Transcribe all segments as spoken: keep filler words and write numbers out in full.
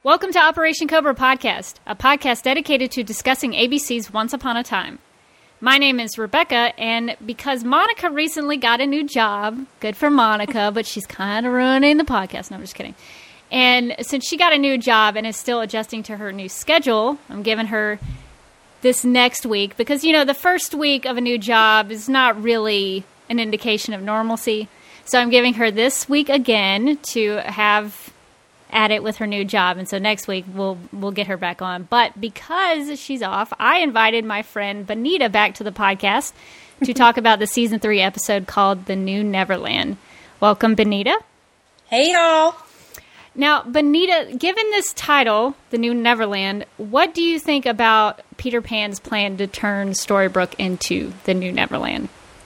Welcome to Operation Cobra Podcast, a podcast dedicated to discussing A B C's Once Upon a Time. My name is Rebecca, and because Monica recently got a new job, good for Monica, but she's kind of ruining the podcast. No, I'm just kidding. And since she got a new job and is still adjusting to her new schedule, I'm giving her this next week because, you know, the first week of a new job is not really an indication of normalcy. So I'm giving her this week again to have at it with her new job. And so next week we'll we'll get her back on. But because she's off, I invited my friend Benita back to the podcast to talk about the season three episode called The New Neverland. Welcome, Benita. Hey, y'all. Now, Benita, given this title, The New Neverland, what do you think about Peter Pan's plan to turn Storybrooke into The New Neverland?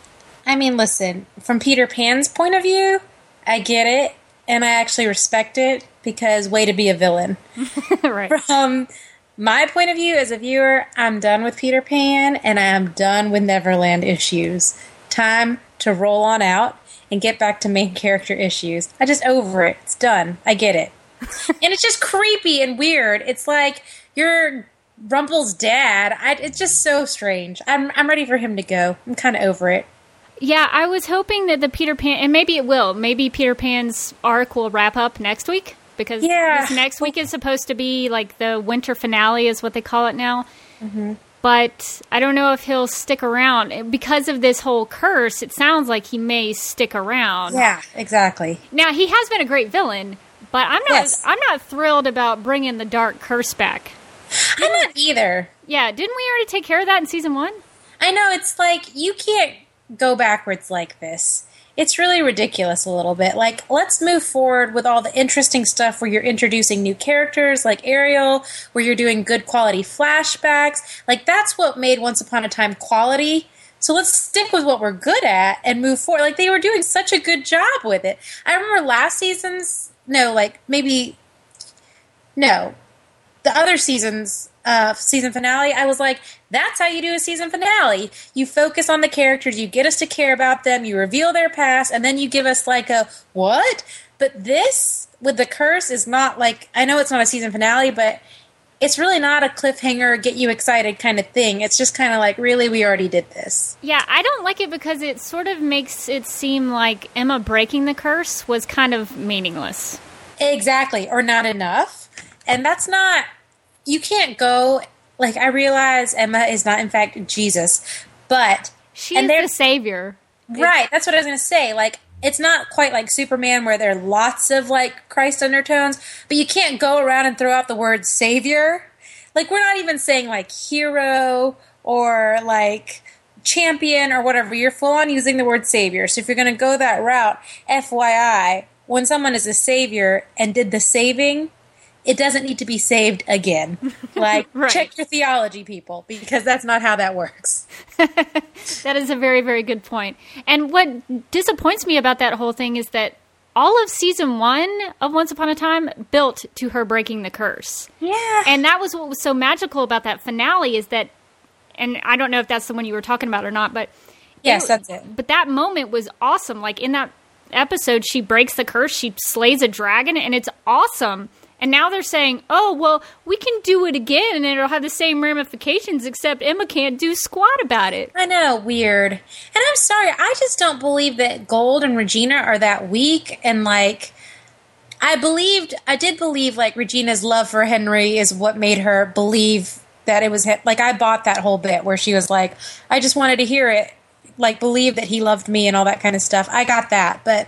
I mean, listen, from Peter Pan's point of view, I get it, and I actually respect it, because way to be a villain. Right. From my point of view as a viewer, I'm done with Peter Pan, and I am done with Neverland issues. Time to roll on out and get back to main character issues. I just over it. It's done. I get it. And it's just creepy and weird. It's like you're Rumple's dad. I, it's just so strange. I'm I'm ready for him to go. I'm kind of over it. Yeah, I was hoping that the Peter Pan, and maybe it will, maybe Peter Pan's arc will wrap up next week, because yeah. this next week is supposed to be like the winter finale is what they call it now. Mm-hmm. But I don't know if he'll stick around. Because of this whole curse, it sounds like he may stick around. Yeah, exactly. Now, he has been a great villain, but I'm not yes. I'm not thrilled about bringing the dark curse back. I'm not either. Yeah, didn't we already take care of that in season one? I know, it's like, you can't go backwards like this. It's really ridiculous a little bit. Like, let's move forward with all the interesting stuff where you're introducing new characters like Ariel, where you're doing good quality flashbacks. Like, that's what made Once Upon a Time quality. So let's stick with what we're good at and move forward. Like, they were doing such a good job with it. I remember last season's, no, like, maybe, no, the other season's uh, season finale, I was like, that's how you do a season finale. You focus on the characters, you get us to care about them, you reveal their past, and then you give us like a, what? But this, with the curse, is not like, I know it's not a season finale, but it's really not a cliffhanger, get you excited kind of thing. It's just kind of like, really, we already did this. Yeah, I don't like it because it sort of makes it seem like Emma breaking the curse was kind of meaningless. Exactly, or not enough. And that's not... You can't go, like, I realize Emma is not, in fact, Jesus, but... She is the savior. Right, that's what I was going to say. Like, it's not quite like Superman where there are lots of, like, Christ undertones, but you can't go around and throw out the word savior. Like, we're not even saying, like, hero or, like, champion or whatever. You're full on using the word savior. So if you're going to go that route, F Y I, when someone is a savior and did the saving... It doesn't need to be saved again. Like, right. Check your theology, people, because that's not how that works. That is a very, very good point. And what disappoints me about that whole thing is that all of season one of Once Upon a Time built to her breaking the curse. Yeah. And that was what was so magical about that finale is that, and I don't know if that's the one you were talking about or not, but... Yes, it, that's it. But that moment was awesome. Like, in that episode, she breaks the curse, she slays a dragon, and it's awesome. And now they're saying, oh, well, we can do it again and it'll have the same ramifications, except Emma can't do squat about it. I know, weird. And I'm sorry, I just don't believe that Gold and Regina are that weak. And, like, I believed, I did believe, like, Regina's love for Henry is what made her believe that it was, like, I bought that whole bit where she was like, I just wanted to hear it, like, believe that he loved me and all that kind of stuff. I got that, but...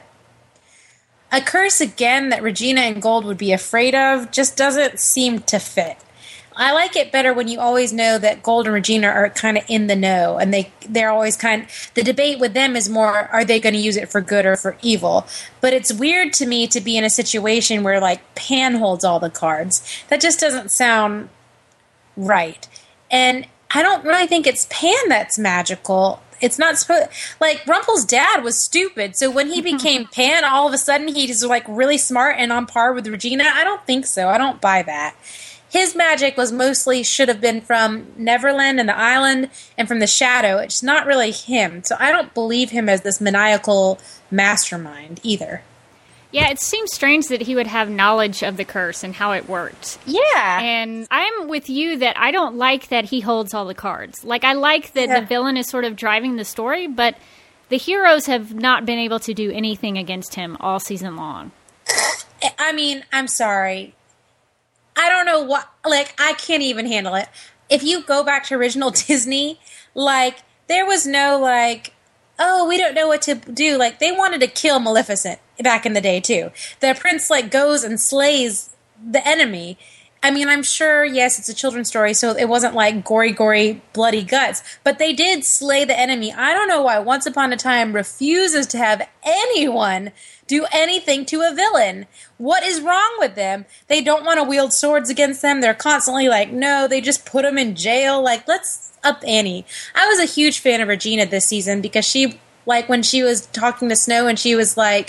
A curse, again, that Regina and Gold would be afraid of just doesn't seem to fit. I like it better when you always know that Gold and Regina are kind of in the know, and they, they're always kind the debate with them is more, are they going to use it for good or for evil? But it's weird to me to be in a situation where, like, Pan holds all the cards. That just doesn't sound right. And I don't really think it's Pan that's magical. It's not supposed... Like, Rumple's dad was stupid, so when he became Pan, all of a sudden he's, like, really smart and on par with Regina? I don't think so. I don't buy that. His magic was mostly... should have been from Neverland and the island and from the shadow. It's not really him. So I don't believe him as this maniacal mastermind either. Yeah, it seems strange that he would have knowledge of the curse and how it worked. Yeah. And I'm with you that I don't like that he holds all the cards. Like, I like that yeah. the villain is sort of driving the story, but the heroes have not been able to do anything against him all season long. I mean, I'm sorry. I don't know what, like, I can't even handle it. If you go back to original Disney, like, there was no, like, oh, we don't know what to do. Like, they wanted to kill Maleficent back in the day, too. The prince, like, goes and slays the enemy. I mean, I'm sure, yes, it's a children's story, so it wasn't, like, gory, gory, bloody guts. But they did slay the enemy. I don't know why Once Upon a Time refuses to have anyone do anything to a villain. What is wrong with them? They don't want to wield swords against them. They're constantly like, no, they just put them in jail. Like, let's up Annie. I was a huge fan of Regina this season because she, like, when she was talking to Snow and she was like,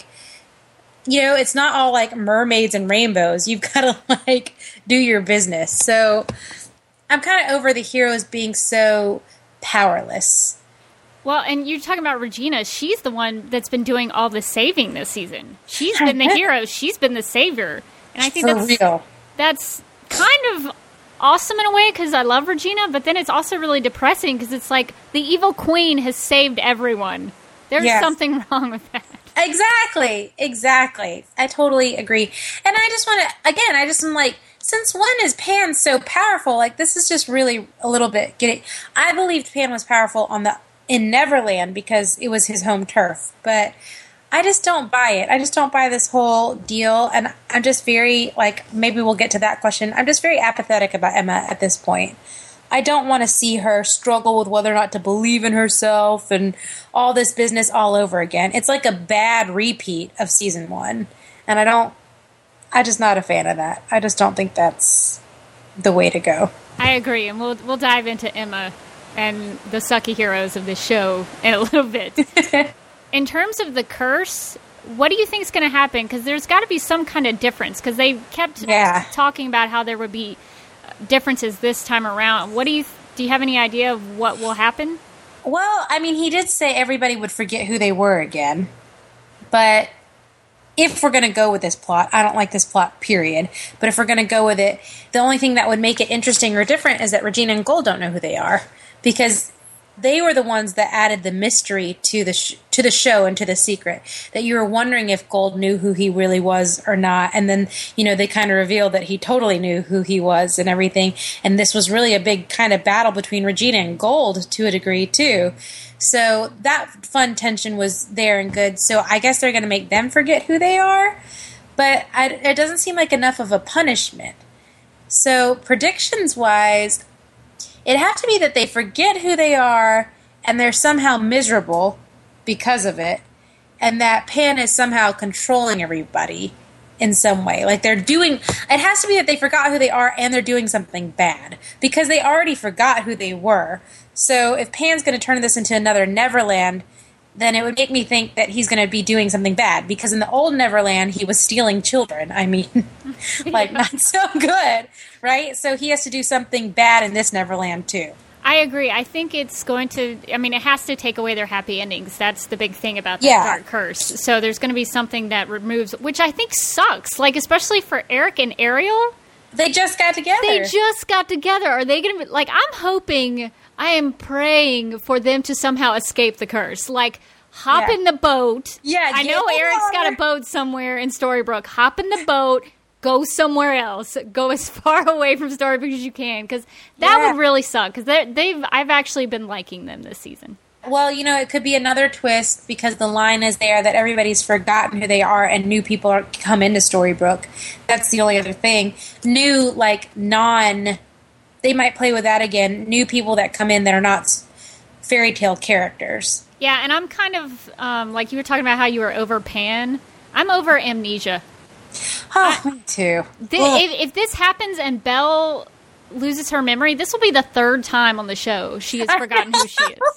you know, it's not all like mermaids and rainbows. You've got to, like, do your business. So I'm kind of over the heroes being so powerless. Well, and you're talking about Regina. She's the one that's been doing all the saving this season. She's been the hero. She's been the savior. And I think For that's real. that's kind of awesome in a way because I love Regina, but then it's also really depressing because it's like the evil queen has saved everyone. There's yes. something wrong with that. Exactly. Exactly. I totally agree. And I just want to, again, I just am like, since when is Pan so powerful? Like, this is just really a little bit getting, I believed Pan was powerful on the in Neverland because it was his home turf, but I just don't buy it. I just don't buy this whole deal, and I'm just very, like, maybe we'll get to that question. I'm just very apathetic about Emma at this point. I don't want to see her struggle with whether or not to believe in herself and all this business all over again. It's like a bad repeat of season one, and I don't, I'm just not a fan of that. I just don't think that's the way to go. I agree, and we'll we'll dive into Emma and the sucky heroes of this show in a little bit. In terms of the curse, what do you think is going to happen? Because there's got to be some kind of difference. Because they kept yeah. talking about how there would be differences this time around. What do you do? You have any idea of what will happen? Well, I mean, he did say everybody would forget who they were again. But if we're going to go with this plot, I don't like this plot, period. But if we're going to go with it, the only thing that would make it interesting or different is that Regina and Gold don't know who they are. Because they were the ones that added the mystery to the sh- to the show and to the secret. That you were wondering if Gold knew who he really was or not. And then, you know, they kind of revealed that he totally knew who he was and everything. And this was really a big kind of battle between Regina and Gold to a degree, too. So that fun tension was there and good. So I guess they're going to make them forget who they are. But I, it doesn't seem like enough of a punishment. So predictions-wise, it'd have to be that they forget who they are and they're somehow miserable because of it, and that Pan is somehow controlling everybody in some way. Like they're doing, it has to be that they forgot who they are and they're doing something bad because they already forgot who they were. So if Pan's going to turn this into another Neverland, then it would make me think that he's going to be doing something bad because in the old Neverland, he was stealing children. I mean, like not so good, right? So he has to do something bad in this Neverland too. I agree. I think it's going to, I mean, it has to take away their happy endings. That's the big thing about the Yeah. Dark Curse. So there's going to be something that removes, which I think sucks. Like, especially for Eric and Ariel. They just got together. They just got together. Are they going to be, like, I'm hoping, I am praying for them to somehow escape the curse. Like, hop Yeah. in the boat. Yeah, I get know in the Eric's got a water. boat somewhere in Storybrooke. Hop in the boat. Go somewhere else. Go as far away from Storybrooke as you can, because that Yeah. would really suck. Because they've, I've actually been liking them this season. Well, you know, it could be another twist because the line is there that everybody's forgotten who they are and new people are come into Storybrooke. That's the only other thing. New, like, non... They might play with that again. New people that come in that are not s- fairy tale characters. Yeah, and I'm kind of, um, like you were talking about how you were over Pan. I'm over Amnesia. Oh, me too. Th- Ugh. if, if this happens and Belle loses her memory, this will be the third time on the show she has forgotten who she is.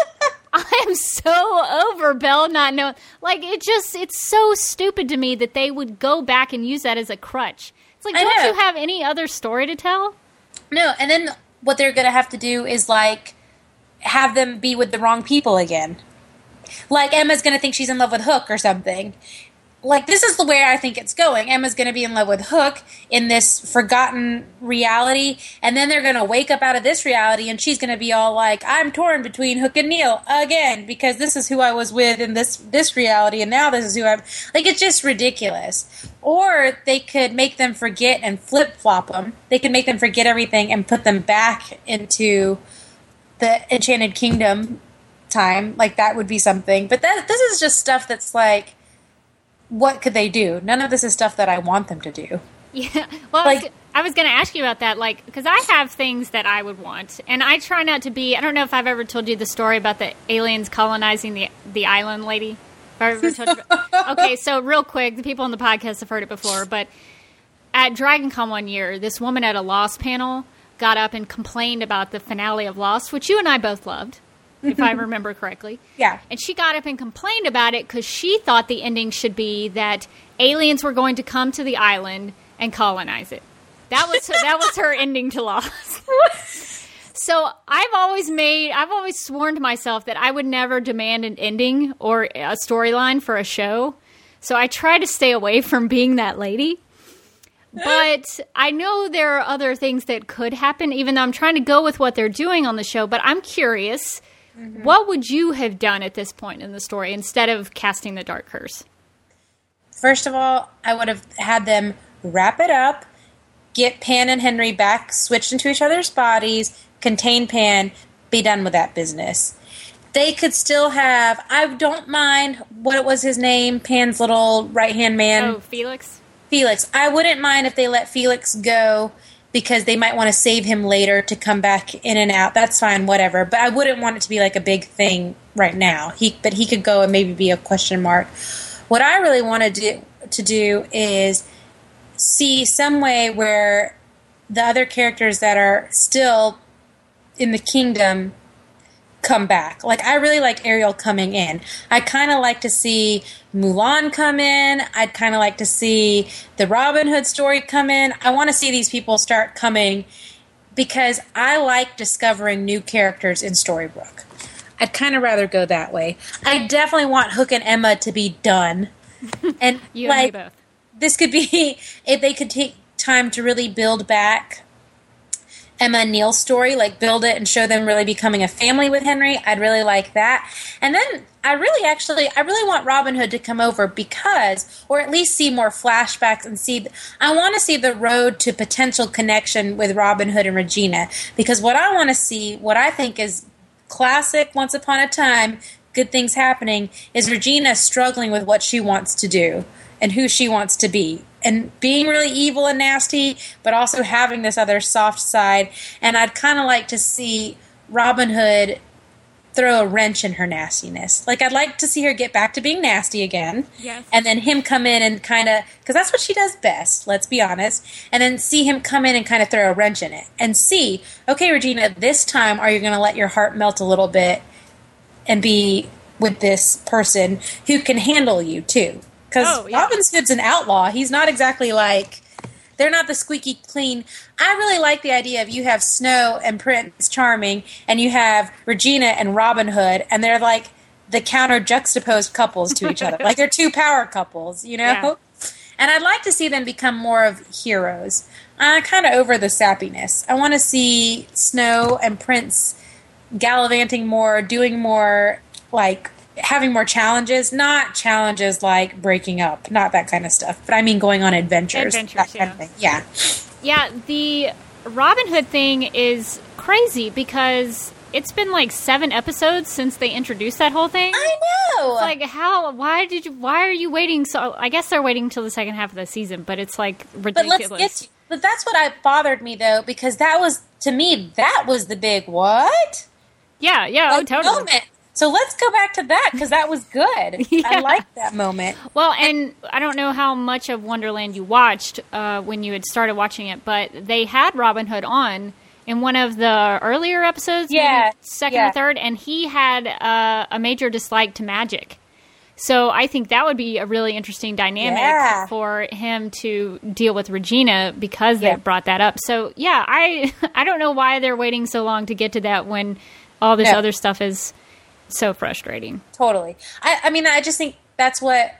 I am so over Belle not knowing. Like, it just, it's so stupid to me that they would go back and use that as a crutch. It's like, I don't know. you have any other story to tell? No, and then what they're going to have to do is, like, have them be with the wrong people again. Like, Emma's going to think she's in love with Hook or something. like, this is the way I think it's going. Emma's going to be in love with Hook in this forgotten reality, and then they're going to wake up out of this reality, and she's going to be all like, I'm torn between Hook and Neil again, because this is who I was with in this this reality, and now this is who I'm... Like, it's just ridiculous. Or they could make them forget and flip-flop them. They could make them forget everything and put them back into the Enchanted Kingdom time. Like, that would be something. But that this is just stuff that's like... What could they do? None of this is stuff that I want them to do. Yeah. Well, like, I was going to ask you about that, like, because I have things that I would want, and I try not to be. I don't know if I've ever told you the story about the aliens colonizing the the island, lady. If I ever told you about, okay, so real quick, the people on the podcast have heard it before, but at DragonCon one year, this woman at a Lost panel got up and complained about the finale of Lost, which you and I both loved. If I remember correctly. Yeah. And she got up and complained about it because she thought the ending should be that aliens were going to come to the island and colonize it. That was her, that was her ending to Lost. So I've always made, I've always sworn to myself that I would never demand an ending or a storyline for a show. So I try to stay away from being that lady. But I know there are other things that could happen, even though I'm trying to go with what they're doing on the show. But I'm curious. Mm-hmm. What would you have done at this point in the story instead of casting the Dark Curse? First of all, I would have had them wrap it up, get Pan and Henry back, switched into each other's bodies, contain Pan, be done with that business. They could still have, I don't mind, what was his name, Pan's little right-hand man? Oh, Felix? Felix. I wouldn't mind if they let Felix go, because they might want to save him later to come back in and out. That's fine, whatever. But I wouldn't want it to be like a big thing right now. He, but he could go and maybe be a question mark. What I really want to do, to do is see some way where the other characters that are still in the kingdom come back. Like, I really like Ariel coming in. I kind of like to see Mulan come in. I'd kind of like to see the Robin Hood story come in. I want to see these people start coming because I like discovering new characters in Storybrooke. I'd kind of rather go that way. I definitely want Hook and Emma to be done. And you like, and me both. This could be, if they could take time to really build back Emma and Neil's story, like build it and show them really becoming a family with Henry. I'd really like that. And then I really actually, I really want Robin Hood to come over because, or at least see more flashbacks and see, I want to see the road to potential connection with Robin Hood and Regina. Because what I want to see, what I think is classic Once Upon a Time, good things happening, is Regina struggling with what she wants to do and who she wants to be. And being really evil and nasty, but also having this other soft side. And I'd kind of like to see Robin Hood throw a wrench in her nastiness. Like, I'd like to see her get back to being nasty again. Yes. And then him come in and kind of, because that's what she does best, let's be honest. And then see him come in and kind of throw a wrench in it. And see, okay, Regina, this time are you going to let your heart melt a little bit and be with this person who can handle you, too? Because oh, yeah. Robin Hood's an outlaw. He's not exactly like, they're not the squeaky clean. I really like the idea of you have Snow and Prince Charming, and you have Regina and Robin Hood, and they're like the counter juxtaposed couples to each other. Like they're two power couples, you know? Yeah. And I'd like to see them become more of heroes. I'm kind of over the sappiness. I want to see Snow and Prince gallivanting more, doing more, like, having more challenges, not challenges like breaking up, not that kind of stuff, but I mean going on adventures. Adventures, that kind yeah. of thing. Yeah. Yeah, the Robin Hood thing is crazy because it's been like seven episodes since they introduced that whole thing. I know. It's like, how, why did you, why are you waiting so, I guess they're waiting until the second half of the season, but it's like ridiculous. But let's get to, but that's what I bothered me though, because that was, to me, that was the big what? Yeah, yeah, like, oh, totally. Moment. So let's go back to that, because that was good. Yeah. I liked that moment. Well, and I don't know how much of Wonderland you watched uh, when you had started watching it, but they had Robin Hood on in one of the earlier episodes, yeah, maybe second yeah. or third, and he had uh, a major dislike to magic. So I think that would be a really interesting dynamic yeah. for him to deal with Regina because yeah. they brought that up. So, yeah, I I don't know why they're waiting so long to get to that when all this no. other stuff is so frustrating. Totally. I, I mean, I just think that's what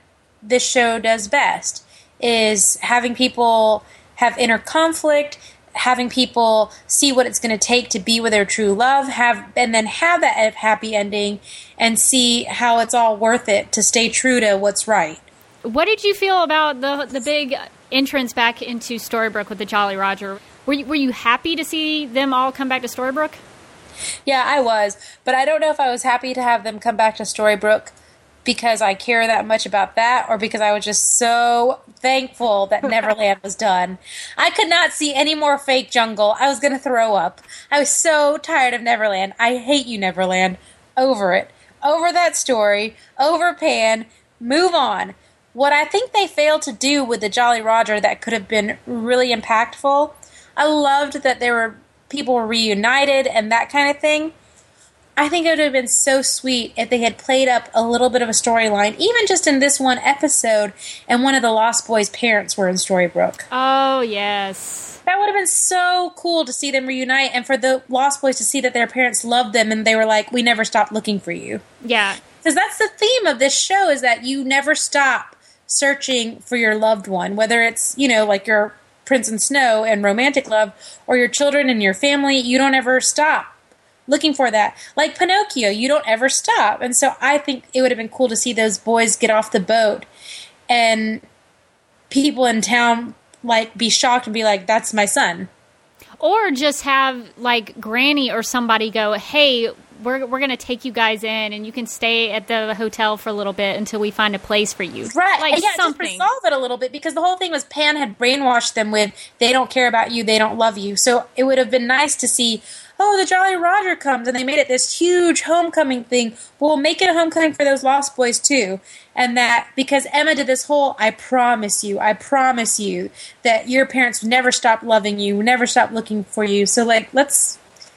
this show does best, is having people have inner conflict, having people see what it's going to take to be with their true love, have and then have that happy ending and see how it's all worth it to stay true to what's right. What did you feel about the the big entrance back into Storybrooke with the Jolly Roger? Were you, were you happy to see them all come back to Storybrooke? Yeah, I was. But I don't know if I was happy to have them come back to Storybrooke because I care that much about that or because I was just so thankful that Neverland was done. I could not see any more fake jungle. I was going to throw up. I was so tired of Neverland. I hate you, Neverland. Over it. Over that story. Over Pan. Move on. What I think they failed to do with the Jolly Roger that could have been really impactful, I loved that there were people were reunited and that kind of thing. I think it would have been so sweet if they had played up a little bit of a storyline, even just in this one episode, and one of the Lost Boys' parents were in Storybrooke. Oh, yes. That would have been so cool to see them reunite, and for the Lost Boys to see that their parents loved them, and they were like, we never stopped looking for you. Yeah. Because that's the theme of this show, is that you never stop searching for your loved one, whether it's, you know, like your Prince and Snow and romantic love, or your children and your family, you don't ever stop looking for that. Like Pinocchio, you don't ever stop. And so I think it would have been cool to see those boys get off the boat and people in town like be shocked and be like, that's my son. Or just have like Granny or somebody go, hey, we're we're going to take you guys in and you can stay at the hotel for a little bit until we find a place for you. Right. Like yeah, something. Just resolve it a little bit because the whole thing was Pan had brainwashed them with they don't care about you, they don't love you. So it would have been nice to see, oh, the Jolly Roger comes, and they made it this huge homecoming thing. Well, make it a homecoming for those Lost Boys, too. And that, because Emma did this whole, I promise you, I promise you, that your parents never stop loving you, never stop looking for you. So, like, let's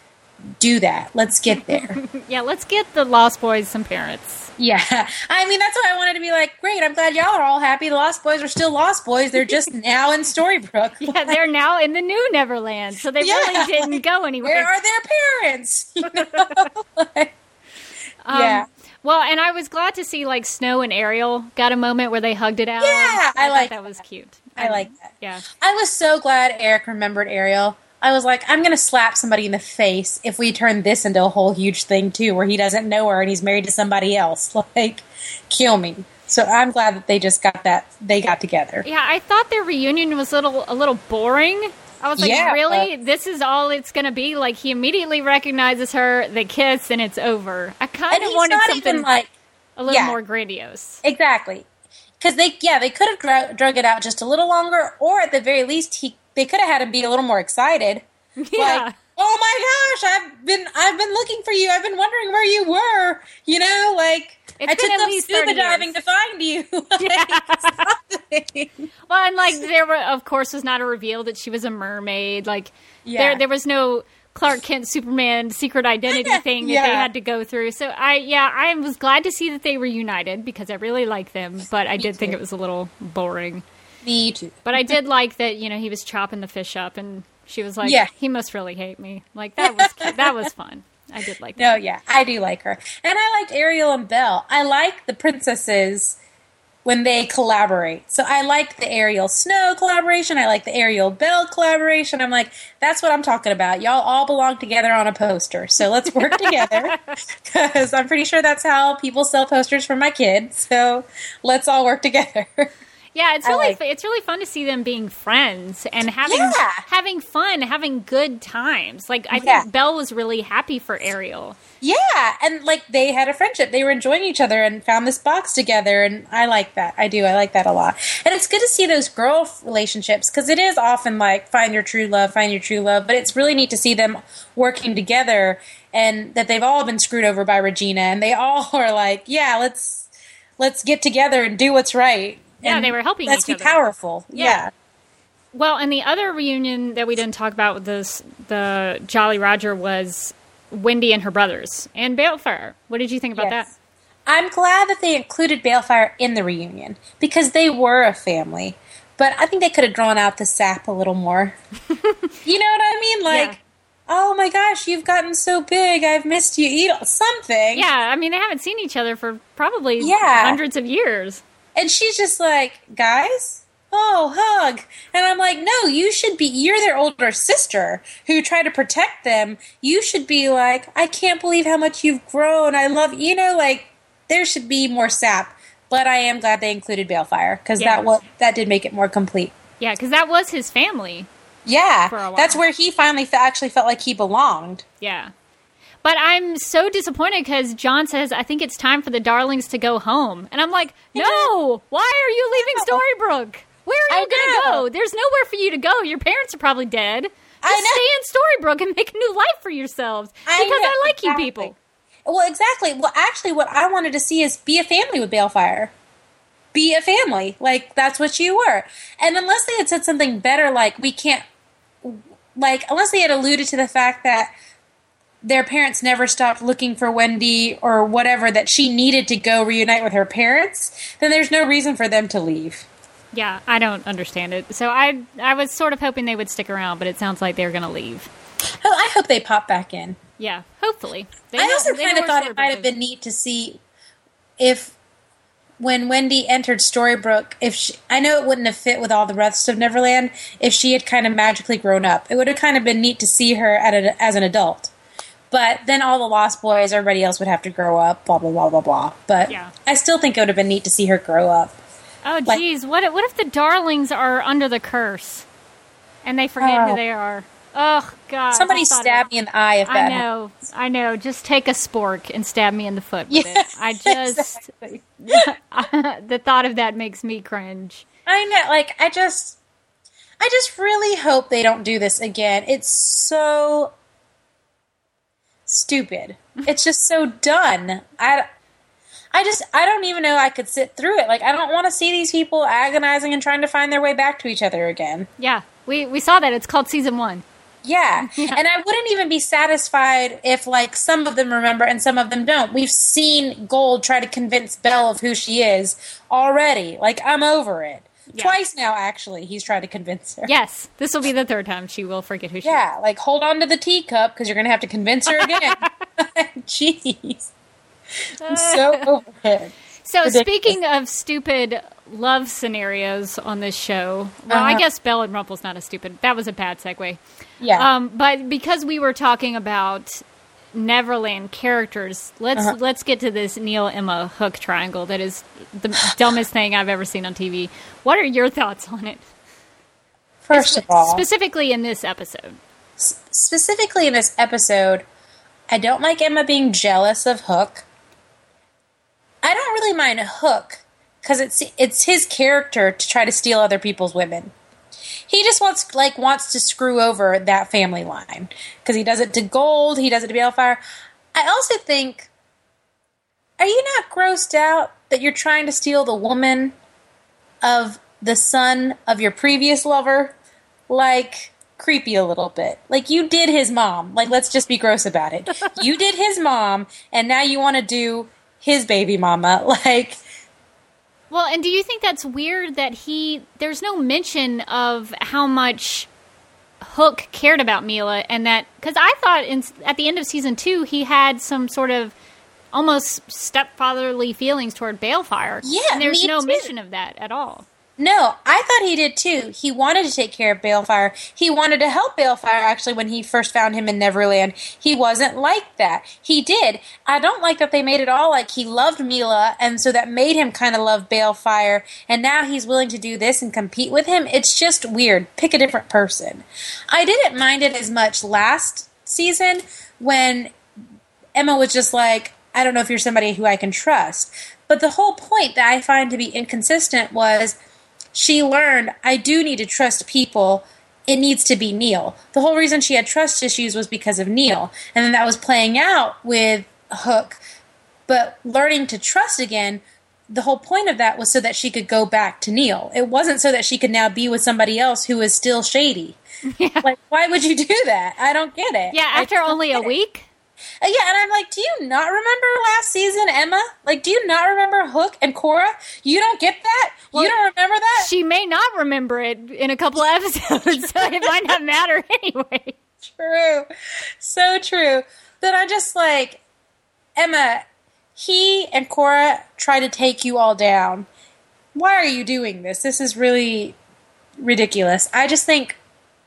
do that. Let's get there. Yeah, let's get the Lost Boys some parents. Yeah. I mean, that's why I wanted to be like, great, I'm glad y'all are all happy. The Lost Boys are still Lost Boys. They're just now in Storybrooke. Yeah, they're now in the new Neverland, so they yeah. really didn't go anywhere. Where are their parents? You know? like, um, yeah. Well, and I was glad to see, like, Snow and Ariel got a moment where they hugged it out. Yeah, I, I like that. that was cute. I um, like that. Yeah. I was so glad Eric remembered Ariel. I was like, I'm going to slap somebody in the face if we turn this into a whole huge thing, too, where he doesn't know her and he's married to somebody else. Like, kill me. So I'm glad that they just got that, they got together. Yeah, I thought their reunion was a little, a little boring. I was like, yeah, really? But this is all it's going to be? Like, he immediately recognizes her, they kiss, and it's over. I kind of wanted something like a little yeah, more grandiose. Exactly. Because they, yeah, they could have dra- drug it out just a little longer, or at the very least, he they could have had him be a little more excited. Yeah. Like, oh my gosh, I've been I've been looking for you. I've been wondering where you were. You know, like it's I took at up least scuba thirty diving years. to find you. Yeah. Well, and like there were, of course, was not a reveal that she was a mermaid. Like yeah. there, there was no Clark Kent Superman secret identity thing that yeah. they had to go through. So I, yeah, I was glad to see that they were united because I really like them. But I Me did too. think it was a little boring. Me too. But I did like that, you know, he was chopping the fish up and she was like, yeah. he must really hate me. Like, that was cute. That was fun. I did like that. No, yeah, I do like her. And I liked Ariel and Belle. I like the princesses when they collaborate. So I like the Ariel Snow collaboration. I like the Ariel Belle collaboration. I'm like, that's what I'm talking about. Y'all all belong together on a poster. So let's work together. Because I'm pretty sure that's how people sell posters for my kids. So let's all work together. Yeah, it's really like, it's really fun to see them being friends and having yeah. having fun, having good times. Like I yeah. think Belle was really happy for Ariel. Yeah, and like they had a friendship. They were enjoying each other and found this box together, and I like that. I do. I like that a lot. And it's good to see those girl relationships because it is often like find your true love, find your true love. But it's really neat to see them working together and that they've all been screwed over by Regina, and they all are like, yeah, let's let's get together and do what's right. Yeah, and they were helping let's each be other. powerful. Yeah. yeah. Well, and the other reunion that we didn't talk about with this, the Jolly Roger was Wendy and her brothers and Balefire. What did you think about yes. that? I'm glad that they included Balefire in the reunion because they were a family. But I think they could have drawn out the sap a little more. You know what I mean? Like, yeah. oh my gosh, you've gotten so big. I've missed you. Eat something. Yeah, I mean, they haven't seen each other for probably yeah. hundreds of years. And she's just like, guys, oh, hug. And I'm like, no, you should be, you're their older sister who tried to protect them. You should be like, I can't believe how much you've grown. I love, you know, like, there should be more sap. But I am glad they included Balefire, because yeah. that, was, that did make it more complete. Yeah, because that was his family. Yeah, that's where he finally fe- actually felt like he belonged. Yeah. But I'm so disappointed because John says, I think it's time for the Darlings to go home. And I'm like, no, why are you leaving Storybrooke? Where are you going to go? There's nowhere for you to go. Your parents are probably dead. Just stay in Storybrooke and make a new life for yourselves. I because know, I like exactly. you people. Well, exactly. Well, actually, what I wanted to see is be a family with Balefire. Be a family. Like, that's what you were. And unless they had said something better, like, we can't, like, unless they had alluded to the fact that their parents never stopped looking for Wendy or whatever, that she needed to go reunite with her parents, then there's no reason for them to leave. Yeah, I don't understand it. So I I was sort of hoping they would stick around, but it sounds like they're going to leave. Oh, I hope they pop back in. Yeah, hopefully. They I know, also kind of thought it might have been neat to see if, when Wendy entered Storybrooke, if she, I know it wouldn't have fit with all the rest of Neverland if she had kind of magically grown up. It would have kind of been neat to see her at a, as an adult. But then all the Lost Boys, everybody else would have to grow up, blah, blah, blah, blah, blah. But yeah. I still think it would have been neat to see her grow up. Oh, geez. Like, what, if, what if the Darlings are under the curse and they forget uh, who they are? Oh, God. Somebody stab me in the eye if that I know. happens. I know. Just take a spork and stab me in the foot with yes, it. I just... Exactly. The thought of that makes me cringe. I know. Like, I just... I just really hope they don't do this again. It's so... stupid. It's just so done. I, I just, I don't even know I could sit through it. Like, I don't want to see these people agonizing and trying to find their way back to each other again. Yeah, we, we saw that. It's called season one. Yeah. yeah. And I wouldn't even be satisfied if, like, some of them remember and some of them don't. We've seen Gold try to convince Belle of who she is already. Like, I'm over it. Yeah. Twice now, actually, he's tried to convince her. Yes, this will be the third time she will forget who she yeah, is. Yeah, like, hold on to the teacup, because you're going to have to convince her again. Jeez. I'm so over it. So, Ridiculous. Speaking of stupid love scenarios on this show, well, uh-huh. I guess Belle and Rumple's not as stupid. That was a bad segue. Yeah. Um, but because we were talking about Neverland characters, let's uh-huh. let's get to this Neil, Emma, Hook triangle that is the dumbest thing I've ever seen on T V. What are your thoughts on it? First of all, specifically in this episode. S- specifically in this episode, I don't like Emma being jealous of Hook. I don't really mind Hook because it's it's his character to try to steal other people's women. He just wants like wants to screw over that family line because he does it to Gold, he does it to Balefire. I also think, are you not grossed out that you're trying to steal the woman of the son of your previous lover? Like, creepy a little bit. Like, you did his mom. Like, let's just be gross about it. You did his mom, and now you want to do his baby mama. Like... Well, and do you think that's weird that he... There's no mention of how much Hook cared about Mila, and that... Because I thought in, at the end of season two, he had some sort of almost stepfatherly feelings toward Balefire. Yeah, and there's me no too. mention of that at all. No, I thought he did too. He wanted to take care of Balefire. He wanted to help Balefire, actually, when he first found him in Neverland. He wasn't like that. He did. I don't like that they made it all like he loved Mila, and so that made him kind of love Balefire, and now he's willing to do this and compete with him. It's just weird. Pick a different person. I didn't mind it as much last season when Emma was just like, I don't know if you're somebody who I can trust. But the whole point that I find to be inconsistent was... She learned, I do need to trust people. It needs to be Neil. The whole reason she had trust issues was because of Neil. And then that was playing out with Hook. But learning to trust again, the whole point of that was so that she could go back to Neil. It wasn't so that she could now be with somebody else who is still shady. Yeah. Like, why would you do that? I don't get it. Yeah, after only a week? Uh, yeah, and I'm like, do you not remember last season, Emma? Like, do you not remember Hook and Cora? You don't get that? Well, you don't remember that? She may not remember it in a couple of episodes, so it might not matter anyway. True. So true. But I'm just like, Emma, he and Cora try to take you all down. why are you doing this? This is really ridiculous. I just think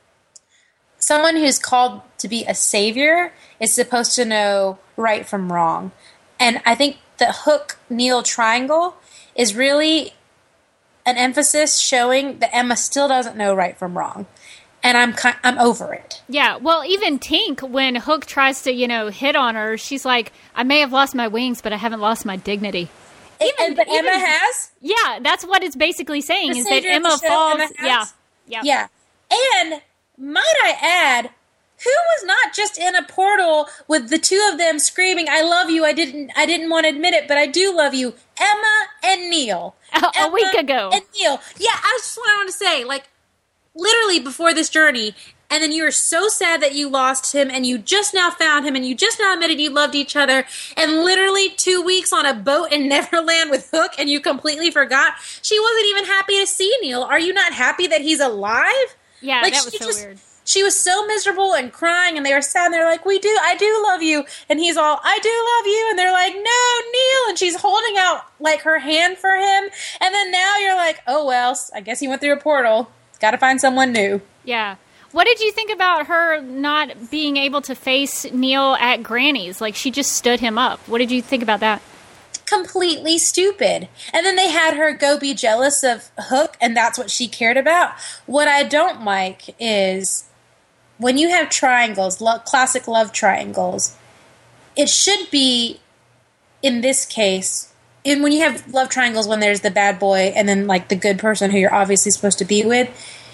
someone who's called to be a savior is supposed to know right from wrong. And I think the Hook-Neil triangle is really an emphasis showing that Emma still doesn't know right from wrong. And I'm I'm over it. Yeah, well, even Tink, when Hook tries to, you know, hit on her, she's like, I may have lost my wings, but I haven't lost my dignity. Even, and, but even, Emma has? Yeah, that's what it's basically saying, is that Emma falls. Emma yeah, yeah. Yeah. And might I add, who was not just in a portal with the two of them screaming, I love you, I didn't I didn't want to admit it, but I do love you, Emma and Neil. A, Emma a week ago. And Neil. Yeah, I just want to say, like, literally before this journey, and then you were so sad that you lost him, and you just now found him, and you just now admitted you loved each other, and literally two weeks on a boat in Neverland with Hook, and you completely forgot. She wasn't even happy to see Neil. Are you not happy that he's alive? Yeah, like, that was so just, weird. She was so miserable and crying, and they were sad, and they're like, we do, I do love you. And he's all, I do love you. And they're like, no, Neil. And she's holding out, like, her hand for him. And then now you're like, oh, well, I guess he went through a portal. Got to find someone new. Yeah. What did you think about her not being able to face Neil at Granny's? Like, she just stood him up. What did you think about that? Completely stupid. And then they had her go be jealous of Hook, and that's what she cared about. What I don't like is when you have triangles, lo- classic love triangles, it should be, in this case, in when you have love triangles when there's the bad boy and then like the good person who you're obviously supposed to be with,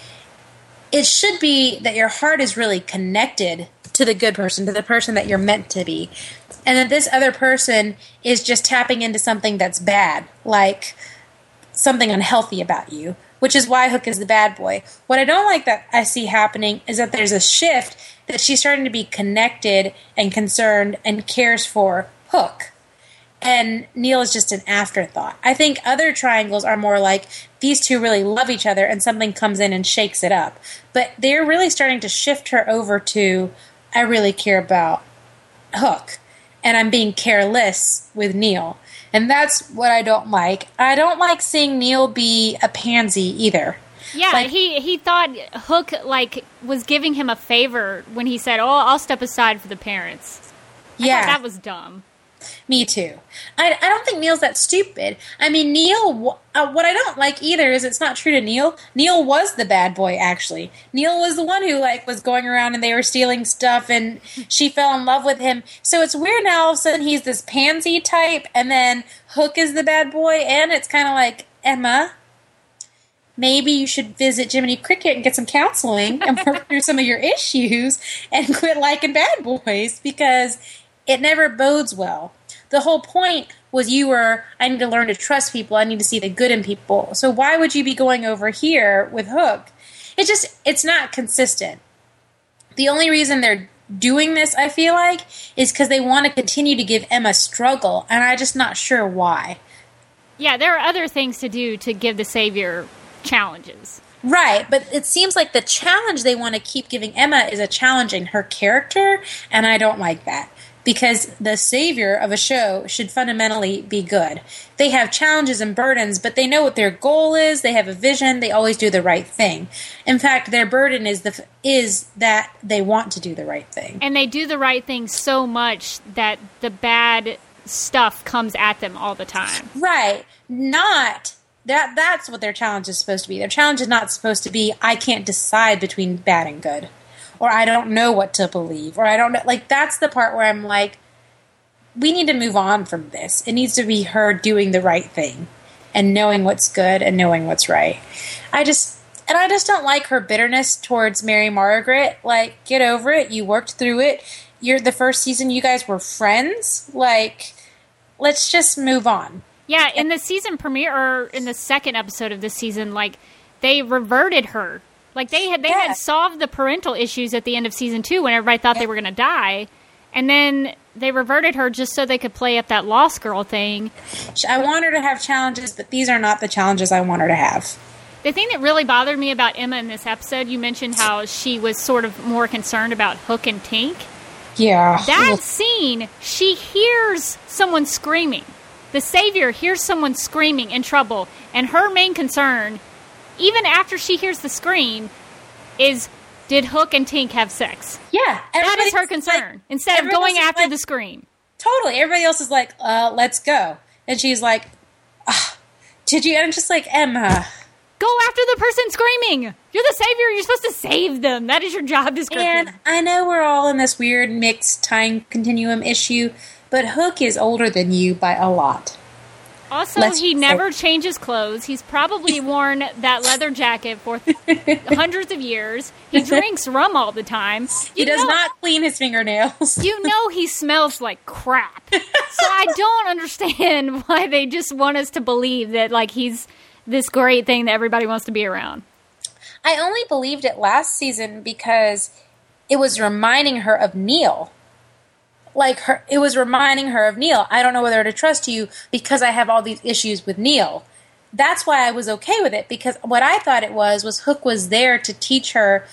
it should be that your heart is really connected to the good person, to the person that you're meant to be. And that this other person is just tapping into something that's bad, like something unhealthy about you, which is why Hook is the bad boy. What I don't like that I see happening is that there's a shift that she's starting to be connected and concerned and cares for Hook. And Neil is just an afterthought. I think other triangles are more like these two really love each other and something comes in and shakes it up. But they're really starting to shift her over to, I really care about Hook. And I'm being careless with Neil. And that's what I don't like. I don't like seeing Neil be a pansy either. Yeah, like, he, he thought Hook like was giving him a favor when he said, oh, I'll step aside for the parents. I yeah. thought that was dumb. Me too. I, I don't think Neil's that stupid. I mean, Neil, uh, what I don't like either is it's not true to Neil. Neil was the bad boy, actually. Neil was the one who, like, was going around and they were stealing stuff and she fell in love with him. So it's weird now all of a sudden he's this pansy type and then Hook is the bad boy and it's kind of like, Emma, maybe you should visit Jiminy Cricket and get some counseling and work through some of your issues and quit liking bad boys because it never bodes well. The whole point was you were, I need to learn to trust people. I need to see the good in people. So why would you be going over here with Hook? It just, it's not consistent. The only reason they're doing this, I feel like, is because they want to continue to give Emma struggle. And I'm just not sure why. Yeah, there are other things to do to give the Savior challenges. Right, but it seems like the challenge they want to keep giving Emma is a challenge in her character, and I don't like that. Because the savior of a show should fundamentally be good. They have challenges and burdens, but they know what their goal is. They have a vision. They always do the right thing. In fact, their burden is the is that they want to do the right thing. And they do the right thing so much that the bad stuff comes at them all the time. Right. Not that that's what their challenge is supposed to be. Their challenge is not supposed to be, I can't decide between bad and good. Or I don't know what to believe. Or I don't know. Like, that's the part where I'm like, we need to move on from this. It needs to be her doing the right thing. And knowing what's good and knowing what's right. I just, and I just don't like her bitterness towards Mary Margaret. Like, get over it. You worked through it. You're the first season you guys were friends. Like, let's just move on. Yeah, in the season premiere, or in the second episode of this season, like, they reverted her. Like, they had they yeah. had solved the parental issues at the end of season two when everybody thought yeah. they were going to die. And then they reverted her just so they could play up that Lost Girl thing. I want her to have challenges, but these are not the challenges I want her to have. The thing that really bothered me about Emma in this episode, you mentioned how she was sort of more concerned about Hook and Tink. Yeah. That scene, she hears someone screaming. The Savior hears someone screaming in trouble, and her main concern, even after she hears the scream, is, did Hook and Tink have sex? Yeah. That is her concern, like, instead of going after like, the scream. Totally. Everybody else is like, uh, let's go. And she's like, oh, did you? And I'm just like, Emma. Go after the person screaming. You're the Savior. You're supposed to save them. That is your job description. And I know we're all in this weird mixed time continuum issue, but Hook is older than you by a lot. Also, Let's he never changes clothes. He's probably worn that leather jacket for hundreds of years. He drinks rum all the time. You he does know, not clean his fingernails. You know he smells like crap. So I don't understand why they just want us to believe that, like, he's this great thing that everybody wants to be around. I only believed it last season because it was reminding her of Neil. Like, her, it was reminding her of Neil. I don't know whether to trust you because I have all these issues with Neil. That's why I was okay with it, because what I thought it was was Hook was there to teach her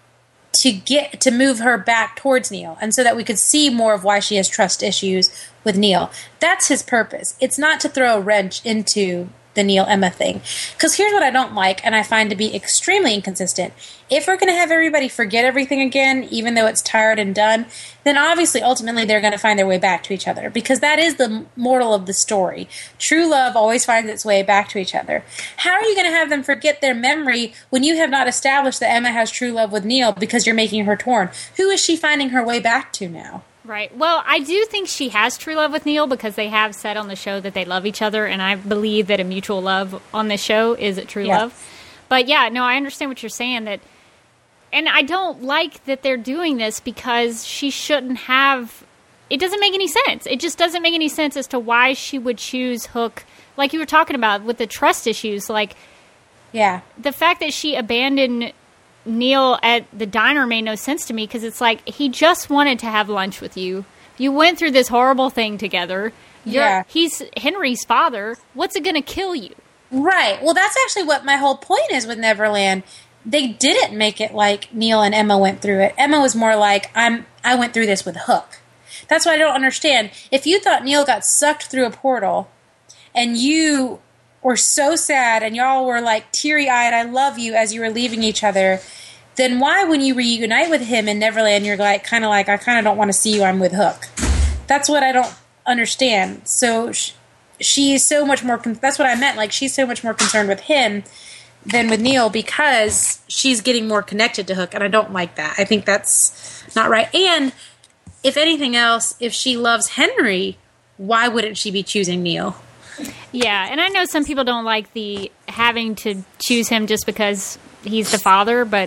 to get to move her back towards Neil, and so that we could see more of why she has trust issues with Neil. That's his purpose. It's not to throw a wrench into the Neil Emma thing. Because here's what I don't like, and I find to be extremely inconsistent. If we're going to have everybody forget everything again, even though it's tired and done, then obviously, ultimately, they're going to find their way back to each other. Because that is the moral of the story. True love always finds its way back to each other. How are you going to have them forget their memory when you have not established that Emma has true love with Neil because you're making her torn? Who is she finding her way back to now? Right. Well, I do think she has true love with Neil because they have said on the show that they love each other, and I believe that a mutual love on this show is a true yes. love. But yeah, no, I understand what you're saying. That, and I don't like that they're doing this because she shouldn't have. It doesn't make any sense. It just doesn't make any sense as to why she would choose Hook, like you were talking about with the trust issues. Like, yeah, the fact that she abandoned Neil at the diner made no sense to me because it's like he just wanted to have lunch with you. You went through this horrible thing together. You're, yeah. He's Henry's father. What's it going to kill you? Right. Well, that's actually what my whole point is with Neverland. They didn't make it like Neil and Emma went through it. Emma was more like, I'm, I went through this with Hook. That's what I don't understand. If you thought Neil got sucked through a portal and you were so sad and y'all were like teary-eyed, I love you, as you were leaving each other, then why, when you reunite with him in Neverland, you're like kind of like, I kind of don't want to see you, I'm with Hook. That's what I don't understand. So sh- she is so much more, con- that's what I meant, like she's so much more concerned with him than with Neil because she's getting more connected to Hook, and I don't like that. I think that's not right. And if anything else, if she loves Henry, why wouldn't she be choosing Neil? Yeah, and I know some people don't like the having to choose him just because he's the father, but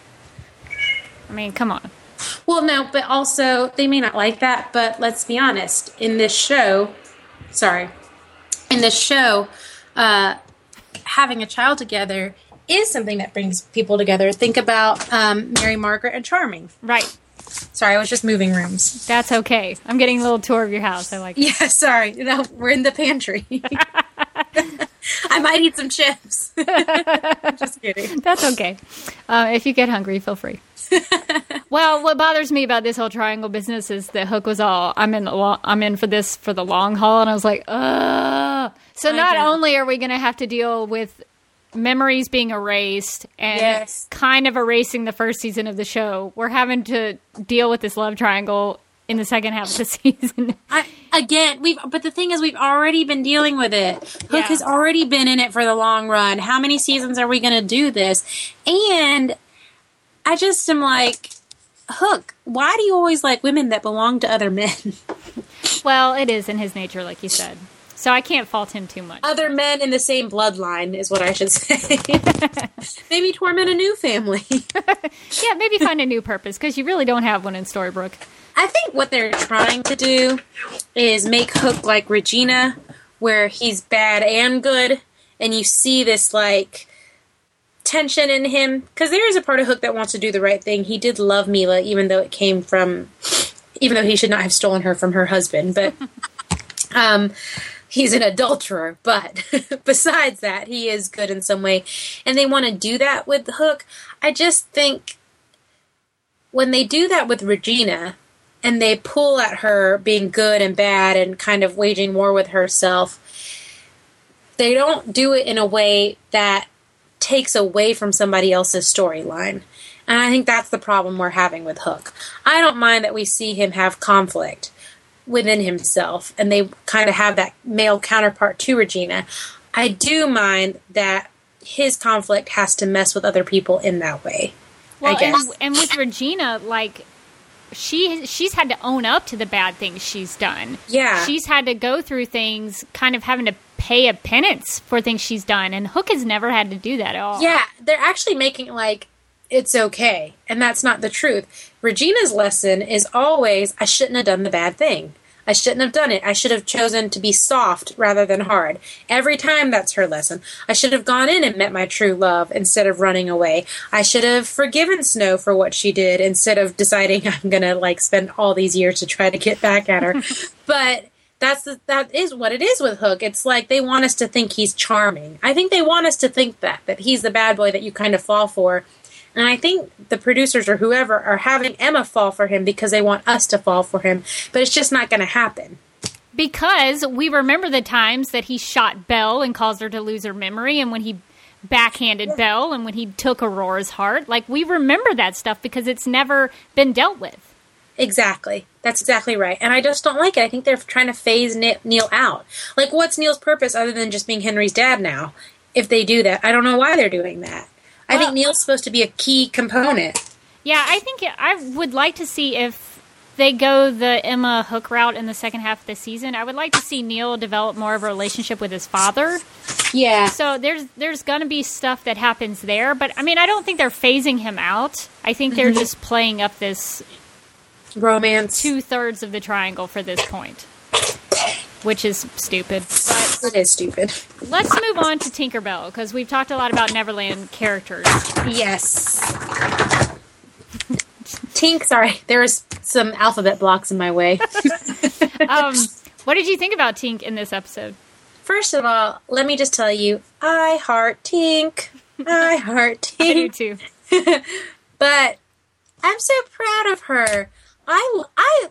I mean, come on. Well, no, but also they may not like that, but let's be honest. In this show, sorry, in this show, uh, having a child together is something that brings people together. Think about um, Mary Margaret and Charming. Right. Sorry, I was just moving rooms. That's okay. I'm getting a little tour of your house. I like it. Yeah, sorry. No, we're in the pantry. I might eat some chips. Just kidding. That's okay. Uh, if you get hungry, feel free. Well, what bothers me about this whole triangle business is that Hook was all, I'm in the lo- I'm in for this for the long haul, and I was like, ugh. So I not know. only are we going to have to deal with memories being erased and Yes. kind of erasing the first season of the show, we're having to deal with this love triangle in the second half of the season. I, again, we've. But the thing is, we've already been dealing with it. Hook Yeah. has already been in it for the long run. How many seasons are we going to do this? And I just am like, Hook, why do you always like women that belong to other men? Well, it is in his nature, like you said. So I can't fault him too much. Other men in the same bloodline is what I should say. Maybe torment a new family. Yeah, maybe find a new purpose, because you really don't have one in Storybrooke. I think what they're trying to do is make Hook like Regina, where he's bad and good, and you see this, like, tension in him. Because there is a part of Hook that wants to do the right thing. He did love Mila, even though it came from... Even though he should not have stolen her from her husband, but... um... He's an adulterer, but besides that, he is good in some way. And they want to do that with Hook. I just think when they do that with Regina, and they pull at her being good and bad and kind of waging war with herself, they don't do it in a way that takes away from somebody else's storyline. And I think that's the problem we're having with Hook. I don't mind that we see him have conflict within himself, and they kind of have that male counterpart to Regina. I do mind that his conflict has to mess with other people in that way. Well, I guess. And, and with Regina, like, she she's had to own up to the bad things she's done. Yeah. She's had to go through things, kind of having to pay a penance for things she's done, and Hook has never had to do that at all. Yeah, they're actually making, like, it's okay, and that's not the truth. Regina's lesson is always, I shouldn't have done the bad thing. I shouldn't have done it. I should have chosen to be soft rather than hard. Every time that's her lesson. I should have gone in and met my true love instead of running away. I should have forgiven Snow for what she did instead of deciding I'm going to, like, spend all these years to try to get back at her. But that's the, that is what it is with Hook. It's like they want us to think he's charming. I think they want us to think that, that he's the bad boy that you kind of fall for. And I think the producers or whoever are having Emma fall for him because they want us to fall for him. But it's just not going to happen. Because we remember the times that he shot Belle and caused her to lose her memory, and when he backhanded yeah. Belle, and when he took Aurora's heart. Like, we remember that stuff because it's never been dealt with. Exactly. That's exactly right. And I just don't like it. I think they're trying to phase Neil out. Like, what's Neil's purpose other than just being Henry's dad now? If they do that. I don't know why they're doing that. I well, think Neil's supposed to be a key component. Yeah, I think I would like to see if they go the Emma Hook route in the second half of the season. I would like to see Neil develop more of a relationship with his father. Yeah. So there's there's going to be stuff that happens there. But, I mean, I don't think they're phasing him out. I think they're mm-hmm. just playing up this romance. Two-thirds of the triangle for this point. Which is stupid. But it is stupid. Let's move on to Tinkerbell, because we've talked a lot about Neverland characters. Yes. Tink, sorry, there was some alphabet blocks in my way. um, what did you think about Tink in this episode? First of all, let me just tell you, I heart Tink. I heart Tink. I do too. But I'm so proud of her. I, I,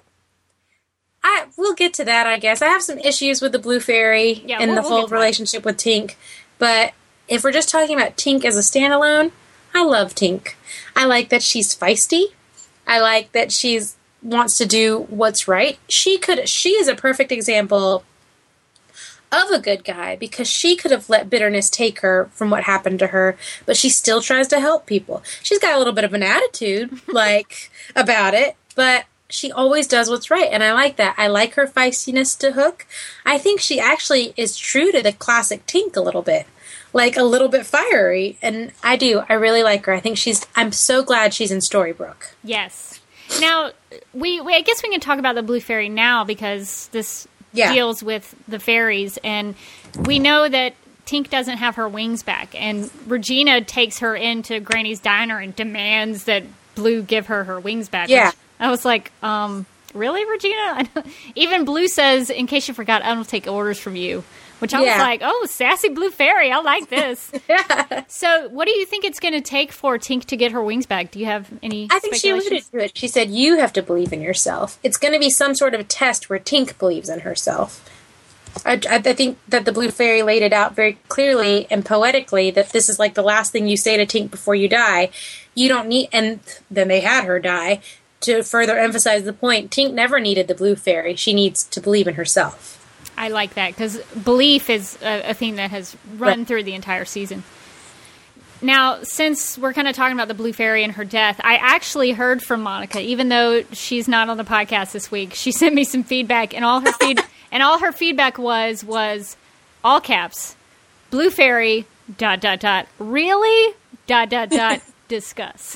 I, we'll get to that, I guess. I have some issues with the Blue Fairy yeah, and we'll, the we'll full relationship with Tink. But if we're just talking about Tink as a standalone, I love Tink. I like that she's feisty. I like that she's wants to do what's right. She could. She is a perfect example of a good guy because she could have let bitterness take her from what happened to her, but she still tries to help people. She's got a little bit of an attitude, like, about it, but she always does what's right, and I like that. I like her feistiness to Hook. I think she actually is true to the classic Tink a little bit. Like, a little bit fiery, and I do. I really like her. I think she's... I'm so glad she's in Storybrooke. Yes. Now, we, we I guess we can talk about the Blue Fairy now, because this yeah. deals with the fairies, and we know that Tink doesn't have her wings back, and Regina takes her into Granny's diner and demands that Blue give her her wings back. Yeah. I was like, um, really, Regina? Even Blue says, in case you forgot, I don't take orders from you. Which I yeah. was like, oh, sassy Blue Fairy, I like this. yeah. So what do you think it's going to take for Tink to get her wings back? Do you have any I think she alluded to it. She said, you have to believe in yourself. It's going to be some sort of a test where Tink believes in herself. I, I think that the Blue Fairy laid it out very clearly and poetically that this is like the last thing you say to Tink before you die. You don't need, and then they had her die, to further emphasize the point. Tink never needed the Blue Fairy. She needs to believe in herself. I like that, because belief is a, a theme that has run right. through the entire season. Now, since we're kind of talking about the Blue Fairy and her death, I actually heard from Monica, even though she's not on the podcast this week. She sent me some feedback, and all her feed and all her feedback was was all caps, Blue Fairy dot dot dot really dot dot dot discuss.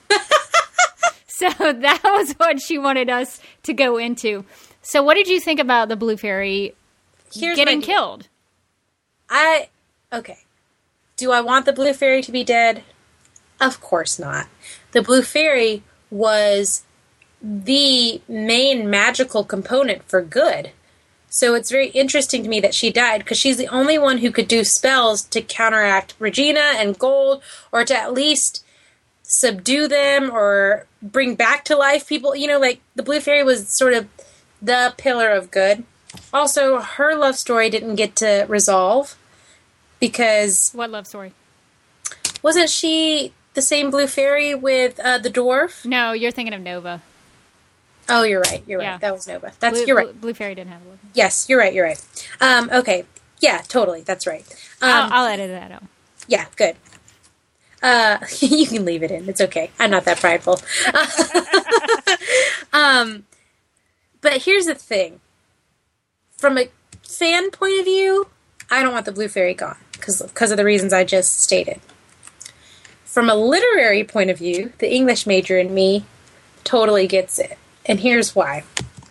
So that was what she wanted us to go into. So what did you think about the Blue Fairy Here's getting killed? I, okay. Do I want the Blue Fairy to be dead? Of course not. The Blue Fairy was the main magical component for good. So it's very interesting to me that she died, because she's the only one who could do spells to counteract Regina and Gold, or to at least subdue them or bring back to life people. You know, like, the Blue Fairy was sort of the pillar of good. Also, her love story didn't get to resolve. because What love story? wasn't she the same blue fairy with uh, the dwarf? No, you're thinking of Nova. Oh, you're right. You're Yeah. right. That was Nova. That's Blue, you're right. Blue, Blue Fairy didn't have a love. Yes, you're right. You're right. Um, okay. Yeah, totally. That's right. Um, I'll, I'll edit that out. Yeah, good. Uh, you can leave it in. It's okay. I'm not that prideful. um, but here's the thing. From a fan point of view, I don't want the Blue Fairy gone because because of the reasons I just stated. From a literary point of view, the English major in me totally gets it. And here's why.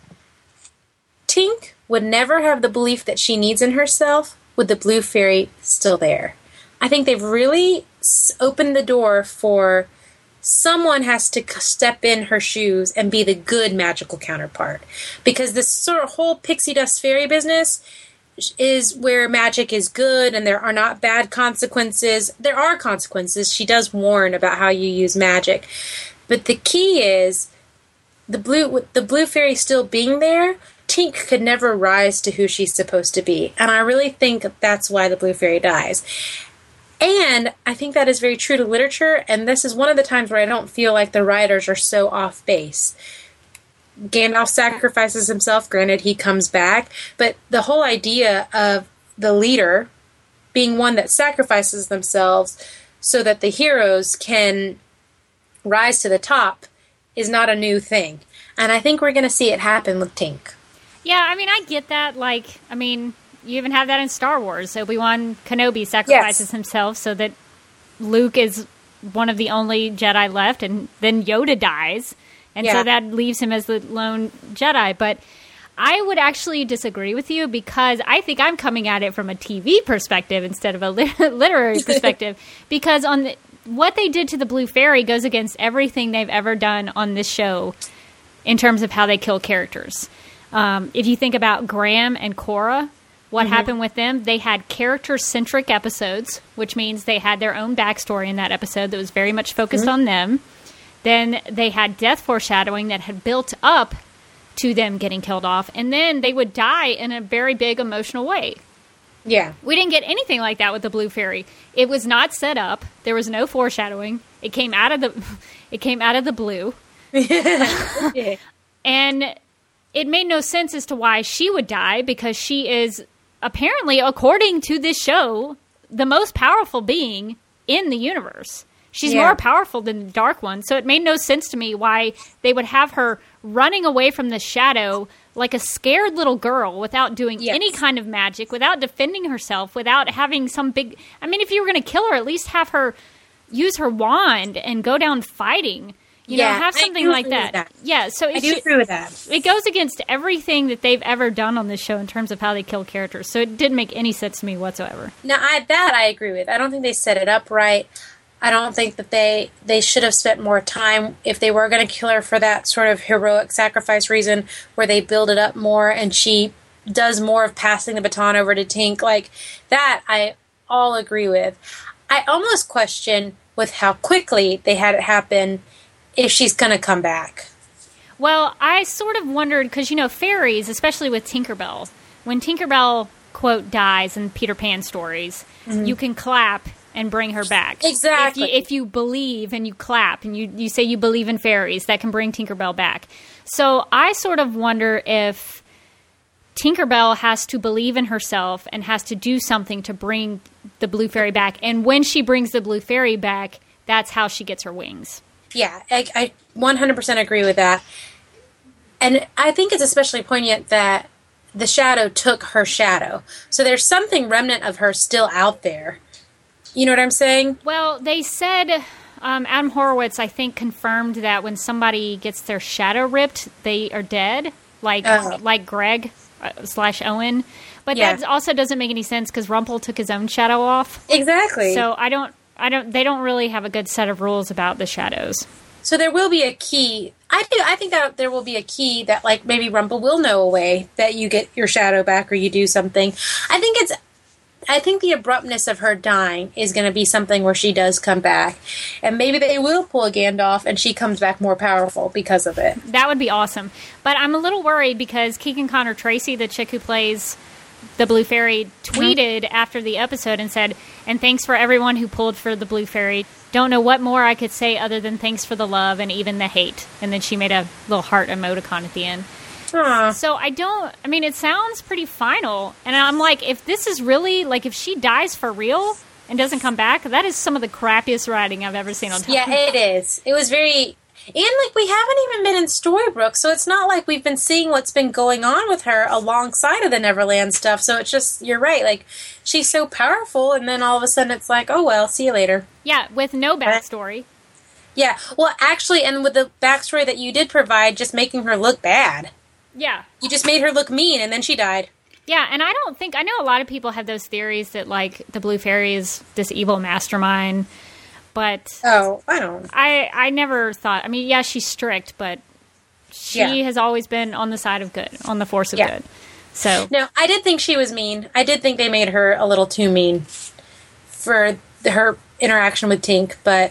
Tink would never have the belief that she needs in herself with the Blue Fairy still there. I think they've really opened the door for someone has to step in her shoes and be the good magical counterpart. Because this sort of whole pixie dust fairy business is where magic is good and there are not bad consequences. There are consequences. She does warn about how you use magic. But the key is the blue the blue fairy still being there, Tink could never rise to who she's supposed to be. And I really think that's why the blue fairy dies. And I think that is very true to literature, and this is one of the times where I don't feel like the writers are so off base. Gandalf sacrifices himself, granted he comes back, but the whole idea of the leader being one that sacrifices themselves so that the heroes can rise to the top is not a new thing. And I think we're going to see it happen with Tink. Yeah, I mean, I get that. Like, I mean, you even have that in Star Wars. Obi-Wan Kenobi sacrifices Yes. himself so that Luke is one of the only Jedi left, and then Yoda dies. And Yeah. so that leaves him as the lone Jedi. But I would actually disagree with you because I think I'm coming at it from a T V perspective instead of a li- literary perspective. Because on the, what they did to the Blue Fairy goes against everything they've ever done on this show in terms of how they kill characters. Um, if you think about Graham and Cora, what mm-hmm. happened with them, they had character-centric episodes, which means they had their own backstory in that episode that was very much focused mm-hmm. on them. Then they had death foreshadowing that had built up to them getting killed off, and then they would die in a very big emotional way. Yeah. We didn't get anything like that with the Blue Fairy. It was not set up. There was no foreshadowing. It came out of the it came out of the blue. Yeah. And it made no sense as to why she would die, because she is apparently, according to this show, the most powerful being in the universe. She's Yeah. more powerful than the Dark One, so it made no sense to me why they would have her running away from the shadow like a scared little girl without doing Yes. any kind of magic, without defending herself, without having some big... I mean, if you were going to kill her, at least have her use her wand and go down fighting. You Yeah, know, have I something do like agree that. with that. Yeah, so I it, do should- agree with that. it goes against everything that they've ever done on this show in terms of how they kill characters. So it didn't make any sense to me whatsoever. Now, I, that I agree with. I don't think they set it up right. I don't think that they they should have spent more time if they were going to kill her for that sort of heroic sacrifice reason, where they build it up more and she does more of passing the baton over to Tink. Like that, I all agree with. I almost question with how quickly they had it happen if she's going to come back. Well, I sort of wondered, because, you know, fairies, especially with Tinkerbell, when Tinkerbell, quote, dies in Peter Pan stories, mm-hmm. you can clap and bring her back. Exactly. If you, if you believe and you clap and you, you say you believe in fairies, that can bring Tinkerbell back. So I sort of wonder if Tinkerbell has to believe in herself and has to do something to bring the Blue Fairy back. And when she brings the Blue Fairy back, that's how she gets her wings. Yeah, I, I one hundred percent agree with that. And I think it's especially poignant that the shadow took her shadow. So there's something remnant of her still out there. You know what I'm saying? Well, they said, um, Adam Horowitz, I think, confirmed that when somebody gets their shadow ripped, they are dead, like Oh. like Greg uh, slash Owen. But Yeah. that also doesn't make any sense because Rumpel took his own shadow off. Exactly. So I don't, I don't, they don't really have a good set of rules about the shadows. So there will be a key. I do. I think that there will be a key that, like, maybe Rumpel will know a way that you get your shadow back or you do something. I think it's. I think the abruptness of her dying is going to be something where she does come back, and maybe they will pull a Gandalf and she comes back more powerful because of it. That would be awesome. But I'm a little worried because Keegan Connor Tracy, the chick who plays the Blue Fairy tweeted mm-hmm. after the episode and said, "And thanks for everyone who pulled for the Blue Fairy. Don't know what more I could say other than thanks for the love and even the hate." And then she made a little heart emoticon at the end. Aww. So I don't, I mean, it sounds pretty final. And I'm like, if this is really, like, if she dies for real and doesn't come back, that is some of the crappiest writing I've ever seen on television. Yeah, it is. It was very, and, like, we haven't even been in Storybrooke, so it's not like we've been seeing what's been going on with her alongside of the Neverland stuff. So it's just, you're right, like, she's so powerful, and then all of a sudden it's like, oh, well, see you later. Yeah, with no backstory. Yeah, well, actually, and with the backstory that you did provide, just making her look bad. Yeah. You just made her look mean, and then she died. Yeah, and I don't think... I know a lot of people have those theories that, like, the Blue Fairy is this evil mastermind, but... Oh, I don't... I, I never thought... I mean, yeah, she's strict, but she yeah. has always been on the side of good, on the force of yeah. good. So... No, I did think she was mean. I did think they made her a little too mean for her interaction with Tink, but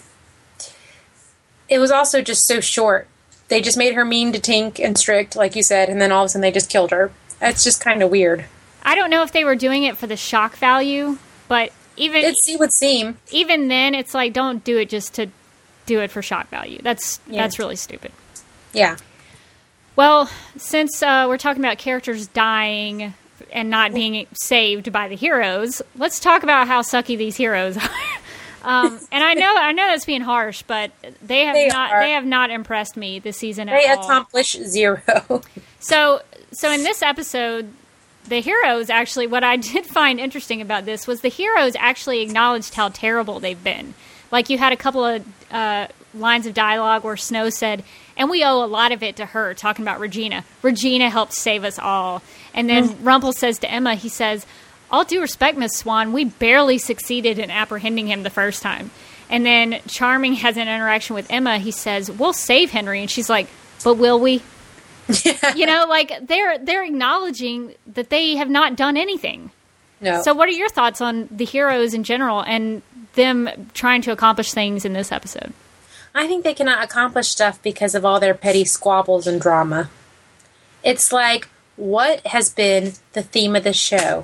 it was also just so short. They just made her mean to Tink and strict, like you said, and then all of a sudden they just killed her. It's just kind of weird. I don't know if they were doing it for the shock value, but even... It would seem. Even then, it's like, don't do it just to do it for shock value. That's yeah. that's really stupid. Yeah. Well, since uh, we're talking about characters dying and not being saved by the heroes, let's talk about how sucky these heroes are. Um, and I know, I know that's being harsh, but they have they not, are. they have not impressed me this season they at all. They accomplish zero. so, so in this episode, the heroes actually, what I did find interesting about this was the heroes actually acknowledged how terrible they've been. Like, you had a couple of uh, lines of dialogue where Snow said, "And we owe a lot of it to her," talking about Regina. Regina helped save us all. And then mm. Rumpel says to Emma, he says, "All due respect, Miss Swan, we barely succeeded in apprehending him the first time." And then Charming has an interaction with Emma. He says, "We'll save Henry." And she's like, "But will we?" You know, like, they're they're acknowledging that they have not done anything. No. So what are your thoughts on the heroes in general and them trying to accomplish things in this episode? I think they cannot accomplish stuff because of all their petty squabbles and drama. It's like, what has been the theme of the show?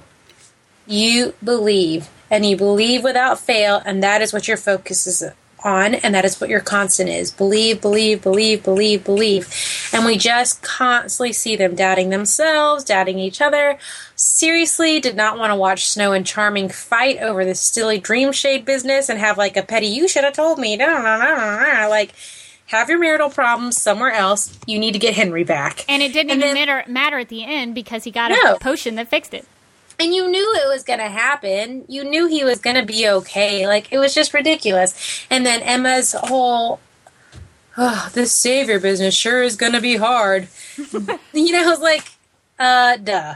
You believe, and you believe without fail, and that is what your focus is on, and that is what your constant is. Believe, believe, believe, believe, believe. And we just constantly see them doubting themselves, doubting each other. Seriously, did not want to watch Snow and Charming fight over this silly Dreamshade business and have like a petty, "You should have told me," no, no, no, no, like, have your marital problems somewhere else. You need to get Henry back. And it didn't and even then, matter, matter at the end because he got no. a potion that fixed it. And you knew it was going to happen. You knew he was going to be okay. Like, it was just ridiculous. And then Emma's whole, "Oh, this savior business sure is going to be hard." You know, I was like, uh, duh.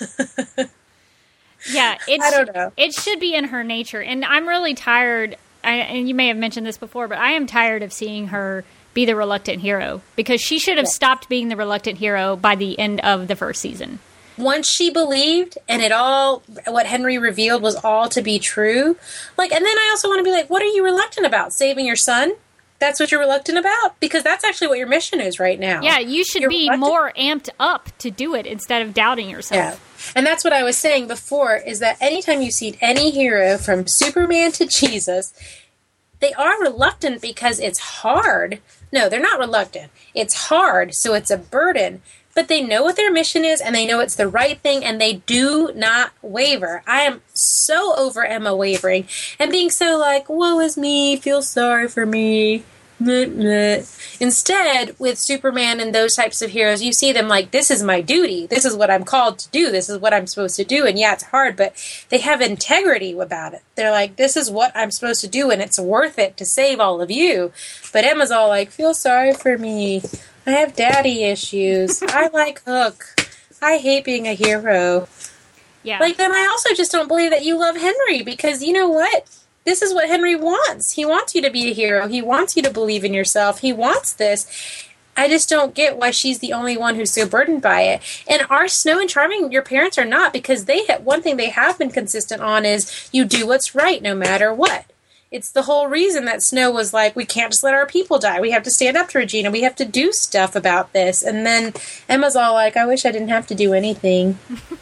Yeah, it's, I don't know. It should be in her nature. And I'm really tired, I, and you may have mentioned this before, but I am tired of seeing her be the reluctant hero. Because she should have yeah. stopped being the reluctant hero by the end of the first season. Once she believed, and it all, what Henry revealed was all to be true. Like, and then I also want to be like, what are you reluctant about? Saving your son? That's what you're reluctant about? Because that's actually what your mission is right now. Yeah, you should you're be reluctant. more amped up to do it instead of doubting yourself. Yeah. And that's what I was saying before, is that anytime you see any hero from Superman to Jesus, they are reluctant because it's hard. No, they're not reluctant. It's hard, so it's a burden. But they know what their mission is, and they know it's the right thing, and they do not waver. I am so over Emma wavering and being so like, "Woe is me, feel sorry for me." Bleh, bleh. Instead, with Superman and those types of heroes, you see them like, "This is my duty. This is what I'm called to do. This is what I'm supposed to do." And yeah, it's hard, but they have integrity about it. They're like, "This is what I'm supposed to do, and it's worth it to save all of you." But Emma's all like, "Feel sorry for me. I have daddy issues. I like Hook. I hate being a hero." Yeah. Like, then I also just don't believe that you love Henry, because you know what? This is what Henry wants. He wants you to be a hero. He wants you to believe in yourself. He wants this. I just don't get why she's the only one who's so burdened by it. And are Snow and Charming, your parents are not, because they ha- one thing they have been consistent on is you do what's right no matter what. It's the whole reason that Snow was like, "We can't just let our people die. We have to stand up to Regina. We have to do stuff about this." And then Emma's all like, "I wish I didn't have to do anything."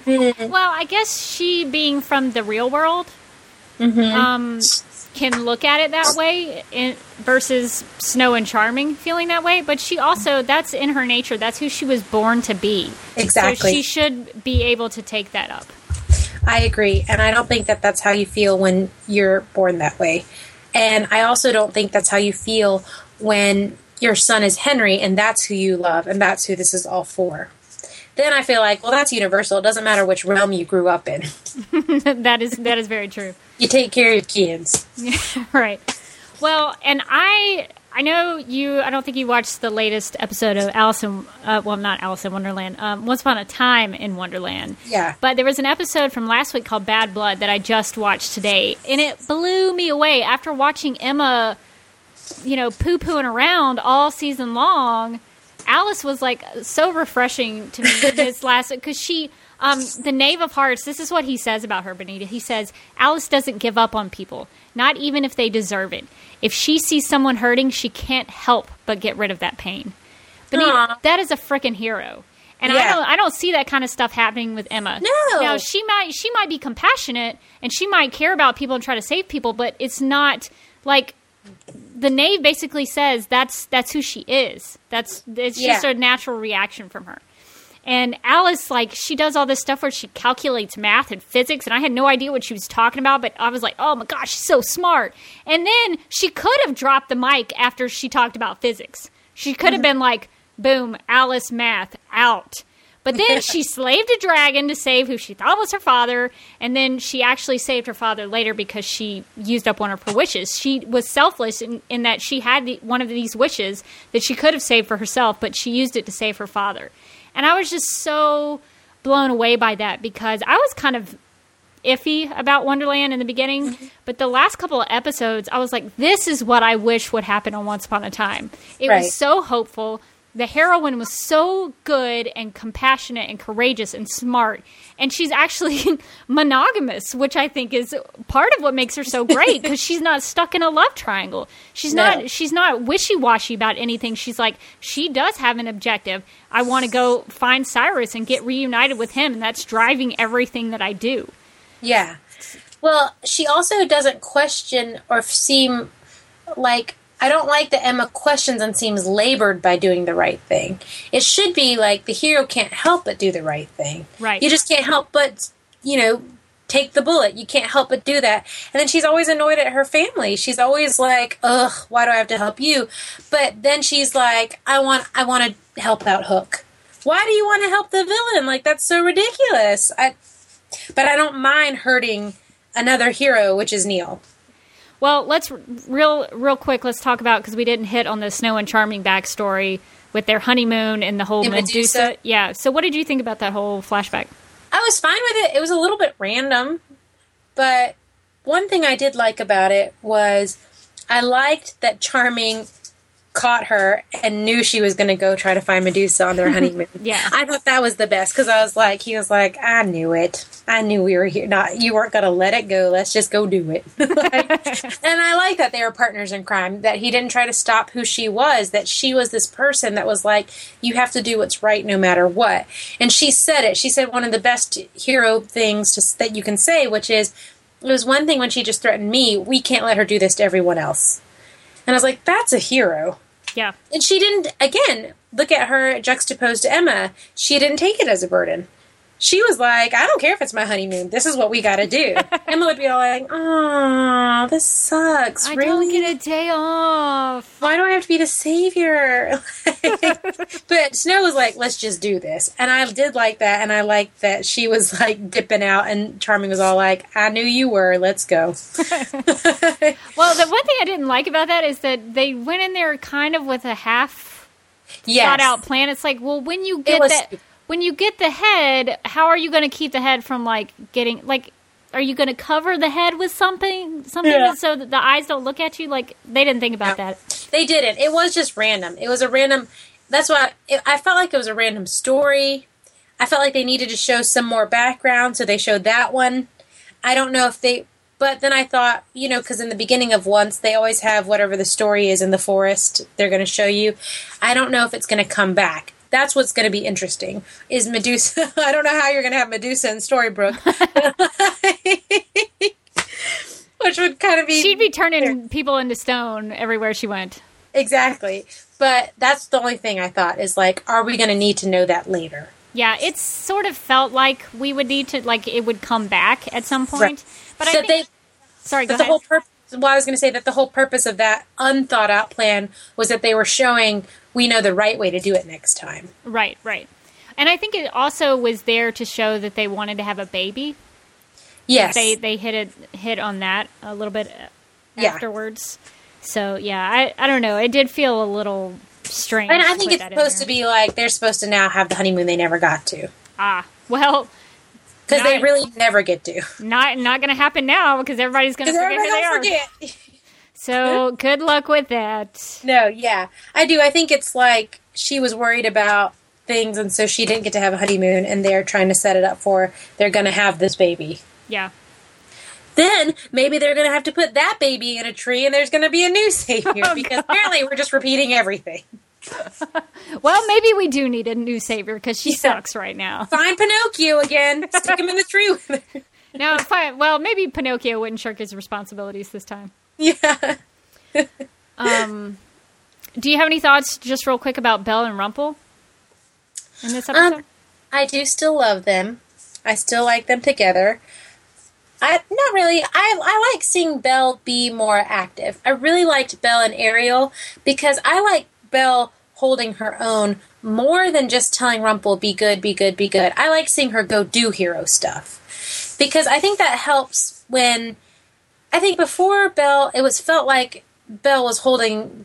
Mm-hmm. Well, I guess she being from the real world Mm-hmm. um, can look at it that way in, versus Snow and Charming feeling that way. But she also, that's in her nature. That's who she was born to be. Exactly. So she should be able to take that up. I agree. And I don't think that that's how you feel when you're born that way. And I also don't think that's how you feel when your son is Henry and that's who you love and that's who this is all for. Then I feel like, well, that's universal. It doesn't matter which realm you grew up in. that is that is very true. You take care of your kids. Yeah, right. Well, and I I know you, I don't think you watched the latest episode of Alice in, uh, well, not Alice in Wonderland, um, Once Upon a Time in Wonderland. Yeah. But there was an episode from last week called Bad Blood that I just watched today, and it blew me away after watching Emma, you know, poo-pooing around all season long. Alice was, like, so refreshing to me this last, because she, um, the Knave of Hearts, this is what he says about her, Benita. He says, Alice doesn't give up on people, not even if they deserve it. If she sees someone hurting, she can't help but get rid of that pain. Benita, Aww. that is a freaking hero. And Yeah. I don't, I don't see that kind of stuff happening with Emma. No. Now, she might, she might be compassionate, and she might care about people and try to save people, but it's not, like... The Knave basically says that's that's who she is. That's it's just Yeah. a natural reaction from her. And Alice, like, she does all this stuff where she calculates math and physics, and I had no idea what she was talking about, but I was like, oh my gosh, she's so smart. And then she could have dropped the mic after she talked about physics. She could have been like, boom, Alice math, out. But then she slaved a dragon to save who she thought was her father, and then she actually saved her father later because she used up one of her wishes. She was selfless in, in that she had the, one of these wishes that she could have saved for herself, but she used it to save her father. And I was just so blown away by that because I was kind of iffy about Wonderland in the beginning, mm-hmm. but the last couple of episodes, I was like, this is what I wish would happen on Once Upon a Time. It Right. was so hopeful. The heroine was so good and compassionate and courageous and smart. And she's actually monogamous, which I think is part of what makes her so great because she's not stuck in a love triangle. She's No. not she's not wishy-washy about anything. She's like, she does have an objective. I want to go find Cyrus and get reunited with him, and that's driving everything that I do. Yeah. Well, she also doesn't question or seem like... I don't like that Emma questions and seems labored by doing the right thing. It should be like the hero can't help but do the right thing. Right. You just can't help but, you know, take the bullet. You can't help but do that. And then she's always annoyed at her family. She's always like, ugh, why do I have to help you? But then she's like, I want I want to help out Hook. Why do you want to help the villain? Like, that's so ridiculous. I, but I don't mind hurting another hero, which is Neil. Well, let's real real quick. Let's talk about because we didn't hit on the Snow and Charming backstory with their honeymoon and the whole And Medusa. Medusa. Yeah. So, what did you think about that whole flashback? I was fine with it. It was a little bit random, but one thing I did like about it was I liked that Charming caught her and knew she was going to go try to find Medusa on their honeymoon. Yeah. I thought that was the best because I was like, he was like, I knew it. I knew we were here. Not you weren't going to let it go. Let's just go do it. Like, and I like that they were partners in crime. That he didn't try to stop who she was. That she was this person that was like, you have to do what's right no matter what. And she said it. She said one of the best hero things to, that you can say, which is, it was one thing when she just threatened me. We can't let her do this to everyone else. And I was like, that's a hero. Yeah. And she didn't, again, look at her juxtaposed to Emma. She didn't take it as a burden. She was like, I don't care if it's my honeymoon. This is what we got to do. Emma would be all like, oh, this sucks. I really? don't get a day off. Why do I have to be the savior? But Snow was like, let's just do this. And I did like that. And I liked that she was like dipping out and Charming was all like, I knew you were. Let's go. Well, the one thing I didn't like about that is that they went in there kind of with a half Yes. thought out plan. It's like, well, when you get was that, when you get the head, how are you going to keep the head from like getting like? Are you going to cover the head with something, something Yeah. so that the eyes don't look at you? Like they didn't think about that. They didn't. It was just random. It was a random. That's why it, I felt like it was a random story. I felt like they needed to show some more background, so they showed that one. I don't know if they. But then I thought, you know, because in the beginning of Once, they always have whatever the story is in the forest they're going to show you. I don't know if it's going to come back. That's what's going to be interesting. Is Medusa? I don't know how you're going to have Medusa in Storybrooke, which would kind of be. She'd be turning people into stone everywhere she went. Exactly, but that's the only thing I thought is like, are we going to need to know that later? Yeah, it sort of felt like we would need to, like, it would come back at some point. Right. But so I think... They, sorry, go but the ahead. whole purpose, well, I was going to say that the whole purpose of that unthought out plan was that they were showing we know the right way to do it next time. Right, right. And I think it also was there to show that they wanted to have a baby. Yes. They they hit it, hit on that a little bit Yeah. afterwards. So, yeah, I, I don't know. It did feel a little strange. And I to think put it's that in supposed there. to be like they're supposed to now have the honeymoon they never got to. Ah, well... Because they Not- really never get to. Not not going to happen now because everybody's going to Because forget who everybody they will are. forget. So good luck with that. No, yeah. I do. I think it's like she was worried about things, and so she didn't get to have a honeymoon, and they're trying to set it up for they're going to have this baby. Yeah. Then maybe they're going to have to put that baby in a tree, and there's going to be a new savior, Oh, because God. apparently we're just repeating everything. Well, maybe we do need a new savior because she Yeah. sucks right now. Find Pinocchio again. Stick him in the tree with her. No, fine. Well, maybe Pinocchio wouldn't shirk his responsibilities this time. Yeah. Um, do you have any thoughts, just real quick, about Belle and Rumple in this episode? Um, I do still love them. I still like them together. I not really. I I like seeing Belle be more active. I really liked Belle and Ariel because I like Belle holding her own more than just telling Rumple, be good, be good, be good. I like seeing her go do hero stuff because I think that helps when I think before Belle, it was felt like Belle was holding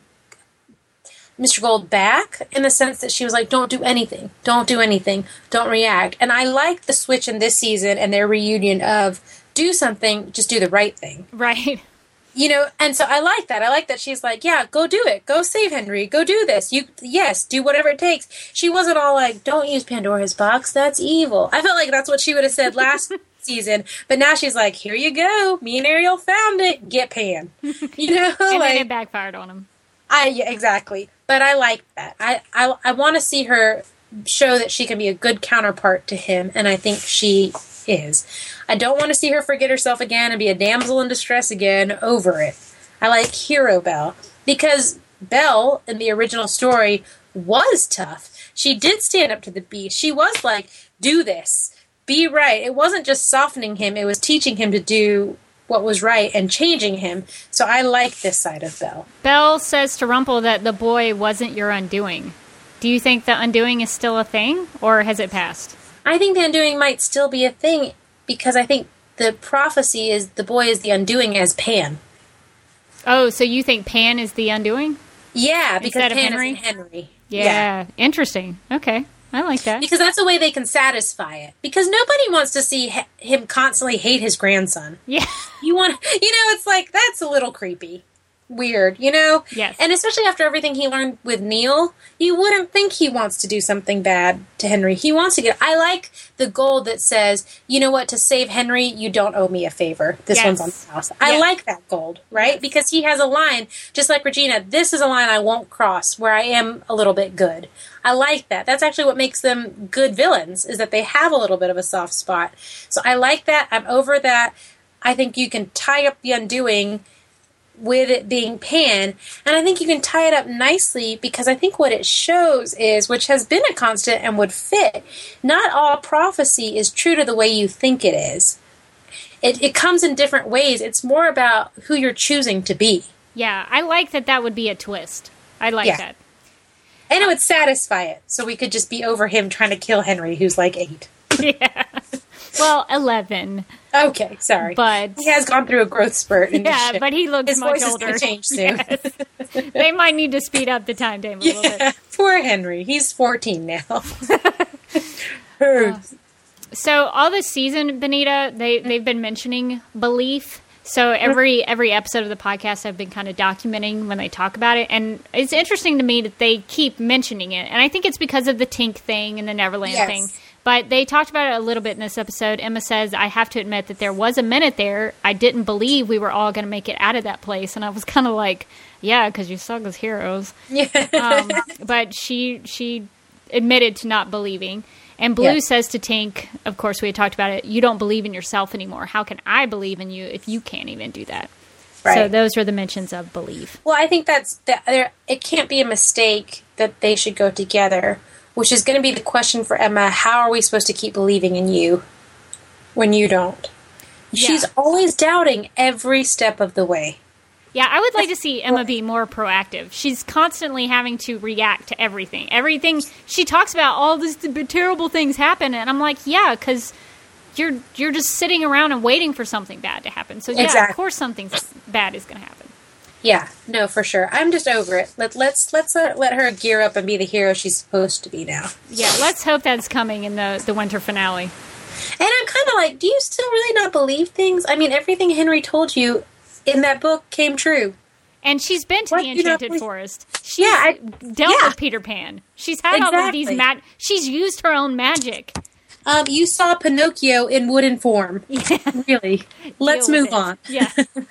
Mister Gold back in the sense that she was like, don't do anything, don't do anything, don't react. And I like the switch in this season and their reunion of do something, just do the right thing. Right. You know, and so I like that. I like that she's like, yeah, go do it. Go save Henry. Go do this. You, yes, do whatever it takes. She wasn't all like, don't use Pandora's box. That's evil. I felt like that's what she would have said last season. But now she's like, here you go. Me and Ariel found it. Get Pan. You know, And like, then it backfired on him. I yeah, exactly. But I like that. I I, I want to see her show that she can be a good counterpart to him, and I think she is. I don't want to see her forget herself again and be a damsel in distress again over it. I like Hero Belle because Belle in the original story was tough. She did stand up to the beast. She was like, do this. Be right. It wasn't just softening him. It was teaching him to do what was right and changing him. So I like this side of Belle. Belle says to Rumple that the boy wasn't your undoing. Do you think the undoing is still a thing, or has it passed? I think the undoing might still be a thing because I think the prophecy is the boy is the undoing as Pan. Oh, so you think Pan is the undoing? Yeah, because Instead of Pan Henry? isn't Henry. Yeah. Interesting. Okay. I like that. Because that's the way they can satisfy it. Because nobody wants to see he- him constantly hate his grandson. Yeah. You want, you know, it's like, that's a little creepy. Weird, you know? Yes. And especially after everything he learned with Neil, you wouldn't think he wants to do something bad to Henry. He wants to get, I like the gold that says, you know what, to save Henry, you don't owe me a favor. This Yes. one's on the house. I Yes. like that gold, right? Yes. Because he has a line, just like Regina, this is a line I won't cross where I am a little bit good. I like that. That's actually what makes them good villains, is that they have a little bit of a soft spot. So I like that. I'm over that. I think you can tie up the undoing with it being Pan, and I think you can tie it up nicely because I think what it shows is, which has been a constant and would fit, not all prophecy is true to the way you think it is. It, it comes in different ways. It's more about who you're choosing to be. Yeah. I like that that would be a twist. I like Yeah. that. And it would satisfy it, so we could just be over him trying to kill Henry, who's like eight. Yeah. Well, eleven. Okay, sorry. But he has gone through a growth spurt. In yeah, this but he looks His much voice older. is going to change soon. Yes. They might need to speed up the timetable a little Yeah, bit. poor Henry. He's fourteen now. Uh, so all this season, Benita, they they've been mentioning belief. So every every episode of the podcast, I've been kind of documenting when they talk about it, and it's interesting to me that they keep mentioning it. And I think it's because of the Tink thing and the Neverland Yes. thing. But they talked about it a little bit in this episode. Emma says, I have to admit that there was a minute there I didn't believe we were all going to make it out of that place. And I was kind of like, yeah, because you suck as heroes. Yeah. Um, but she she admitted to not believing. And Blue Yes. says to Tink, of course, we had talked about it, you don't believe in yourself anymore. How can I believe in you if you can't even do that? Right. So those are the mentions of believe. Well, I think that's that. There, it can't be a mistake that they should go together, which is going to be the question for Emma. How are we supposed to keep believing in you when you don't? Yeah. She's always doubting every step of the way. Yeah, I would like to see Emma be more proactive. She's constantly having to react to everything. Everything she talks about, all these terrible things happen, and I'm like, yeah, because you're you're just sitting around and waiting for something bad to happen. So yeah, Exactly. of course something bad is going to happen. Yeah, no, for sure. I'm just over it. Let let's let's uh, let her gear up and be the hero she's supposed to be now. Yeah, let's hope that's coming in the the winter finale. And I'm kind of like, do you still really not believe things? I mean, everything Henry told you in that book came true. And she's been to What? the You know, Enchanted please- Forest. She's Yeah, I- dealt yeah. with Peter Pan. She's had all of these Exactly. mag. She's used her own magic. Um, you saw Pinocchio in wooden form. Really. Let's Deal with move it. on. Yeah.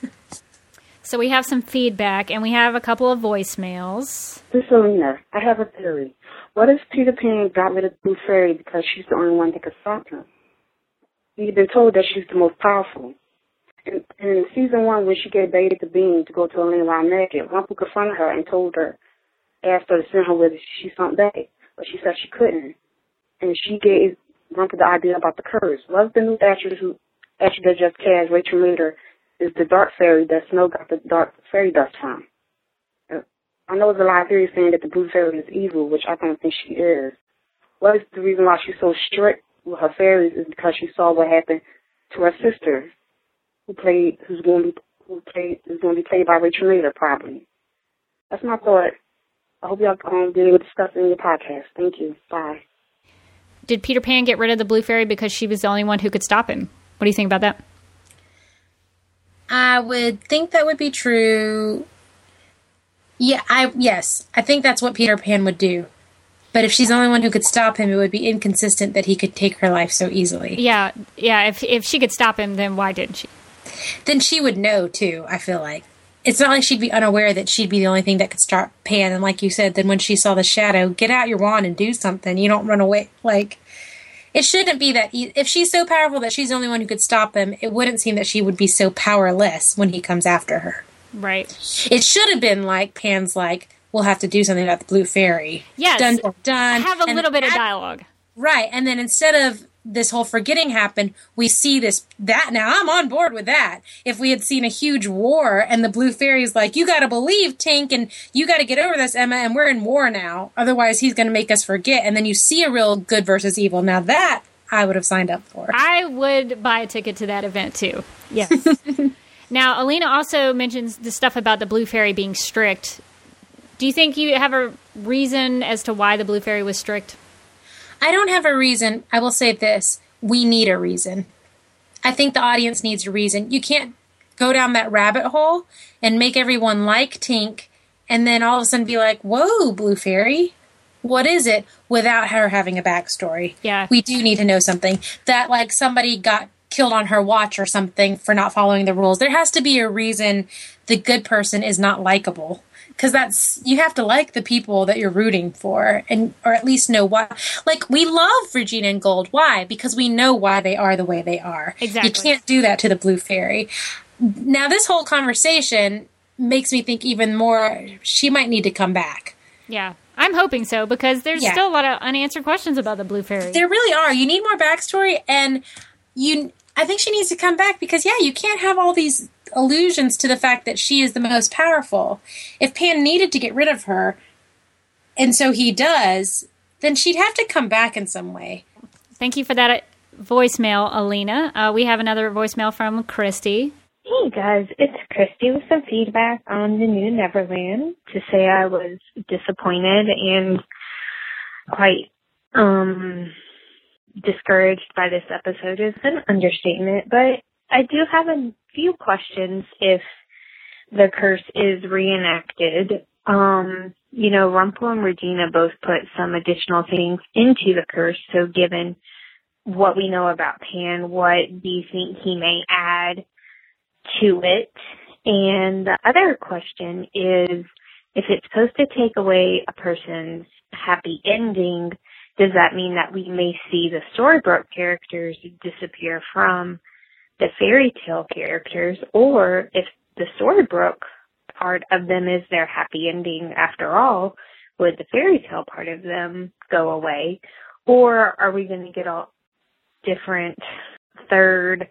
So we have some feedback, and we have a couple of voicemails. This is Alina. I have a theory. What if Peter Pan got rid of the Blue Fairy because she's the only one that could stop him? He's been told that she's the most powerful. In, in season one, when she gave Beta the bean to go to Elena while naked, Rumple confronted her and told her, asked her to send her with she sent back, but she said she couldn't. And she gave Rumple the idea about the curse. What's the new actress who actress that just cast, Rachel Mader, is the dark fairy that Snow got the dark fairy dust from? Uh, I know there's a lot of theories saying that the Blue Fairy is evil, which I don't think she is. What is the reason why she's so strict with her fairies is because she saw what happened to her sister, who played, who's going to be, who played, is going to be played by Rachel Mader, probably. That's my thought. I hope y'all um, be able to discuss it in your podcast. Thank you. Bye. Did Peter Pan get rid of the Blue Fairy because she was the only one who could stop him? What do you think about that? I would think that would be true. Yeah, I yes. I think that's what Peter Pan would do. But if she's the only one who could stop him, it would be inconsistent that he could take her life so easily. Yeah, yeah. If if she could stop him, then why didn't she? Then she would know, too, I feel like. It's not like she'd be unaware that she'd be the only thing that could stop Pan. And like you said, then when she saw the shadow, get out your wand and do something. You don't run away. Like, it shouldn't be that... E- if she's so powerful that she's the only one who could stop him, it wouldn't seem that she would be so powerless when he comes after her. Right. It should have been like Pan's like, we'll have to do something about the Blue Fairy. Yes. Done, done, done. Have a And little bit of that- dialogue. Right. And then instead of this whole forgetting happen, we see this, that now I'm on board with that. If we had seen a huge war and the Blue Fairy's like, you gotta believe, Tink, and you gotta get over this, Emma, and we're in war now. Otherwise he's gonna make us forget. And then you see a real good versus evil. Now that I would have signed up for. I would buy a ticket to that event too. Yes. Now, Alina also mentions the stuff about the Blue Fairy being strict. Do you think you have a reason as to why the Blue Fairy was strict? I don't have a reason. I will say this. We need a reason. I think the audience needs a reason. You can't go down that rabbit hole and make everyone like Tink and then all of a sudden be like, whoa, Blue Fairy, what is it? Without her having a backstory. Yeah. We do need to know something. That like somebody got killed on her watch or something for not following the rules. There has to be a reason the good person is not likable. Because that's, you have to like the people that you're rooting for, and or at least know why. Like, we love Regina and Gold. Why? Because we know why they are the way they are. Exactly. You can't do that to the Blue Fairy. Now, this whole conversation makes me think even more, she might need to come back. Yeah. I'm hoping so, because there's Yeah. still a lot of unanswered questions about the Blue Fairy. There really are. You need more backstory, and you. I think she needs to come back because, yeah, you can't have all these allusions to the fact that she is the most powerful. If Pan needed to get rid of her, and so he does, then she'd have to come back in some way. Thank you for that voicemail, Alina. Uh, we have another voicemail from Christy. Hey guys, it's Christy with some feedback on the new Neverland. To say I was disappointed and quite um discouraged by this episode is an understatement, but I do have a few questions if the curse is reenacted. Um, you know, Rumple and Regina both put some additional things into the curse, so given what we know about Pan, what do you think he may add to it? And the other question is, if it's supposed to take away a person's happy ending, does that mean that we may see the Storybrooke characters disappear from the fairy tale characters, or if the Storybrooke part of them is their happy ending after all, would the fairy tale part of them go away? Or are we going to get a different third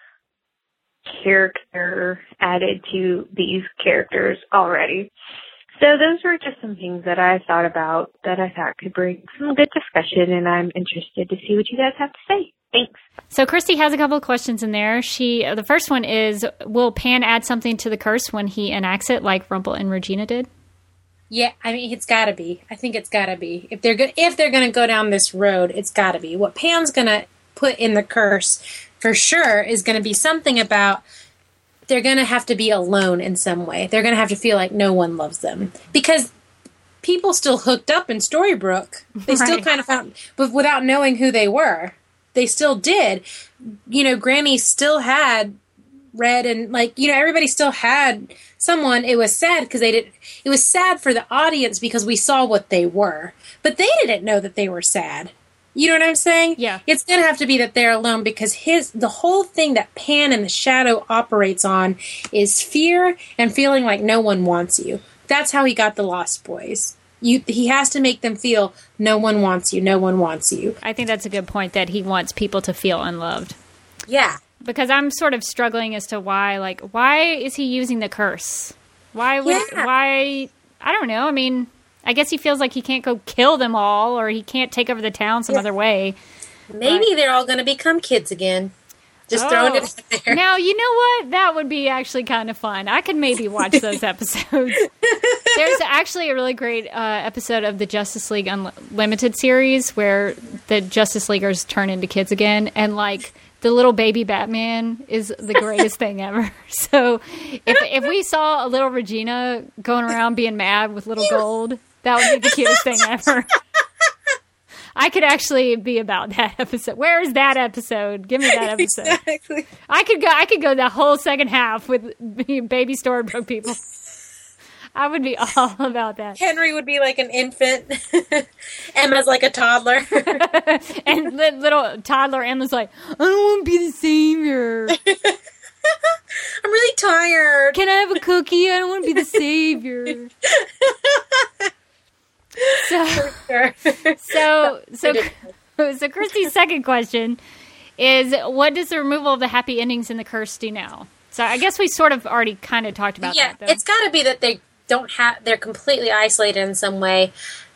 character added to these characters already? So those were just some things that I thought about that I thought could bring some good discussion, and I'm interested to see what you guys have to say. Thanks. So Christy has a couple of questions in there. She, the first one is, will Pan add something to the curse when he enacts it, like Rumple and Regina did? Yeah, I mean, it's got to be. I think it's got to be. If they're go- if they're going to go down this road, it's got to be. What Pan's going to put in the curse, for sure, is going to be something about they're going to have to be alone in some way. They're going to have to feel like no one loves them. Because people still hooked up in Storybrooke. They still Right. kind of found, but without knowing who they were. They still did. You know, Granny still had Red, and, like, you know, everybody still had someone. It was sad because they did. It was sad for the audience because we saw what they were, but they didn't know that they were sad. You know what I'm saying? Yeah. It's going to have to be that they're alone, because his the whole thing that Pan and the Shadow operates on is fear and feeling like no one wants you. That's how he got the Lost Boys. You, he has to make them feel no one wants you, no one wants you. I think that's a good point, that he wants people to feel unloved. Yeah. Because I'm sort of struggling as to why, like, why is he using the curse? Why would, Yeah. why, I don't know. I mean, I guess he feels like he can't go kill them all, or he can't take over the town some Yeah. other way. Maybe but, they're all going to become kids again. Just oh. throwing it out there. Now, you know what? That would be actually kind of fun. I could maybe watch those episodes. There's actually a really great uh, episode of the Justice League Unlimited series where the Justice Leaguers turn into kids again, and, like, the little baby Batman is the greatest thing ever. So if if we saw a little Regina going around being mad with little Gold, that would be the cutest thing ever. I could actually be about that episode. Where is that episode? Give me that episode. Exactly. I could go. I could go the whole second half with baby Storybrooke people. I would be all about that. Henry would be like an infant. Emma's like a toddler. And li- little toddler Emma's like, I don't want to be the savior. I'm really tired. Can I have a cookie? I don't want to be the savior. So, Sure. so, so, so Christy's second question is, what does the removal of the happy endings in the curse do now? So I guess we sort of already kind of talked about yeah, that, though. it's got to be that they don't have, they're completely isolated in some way.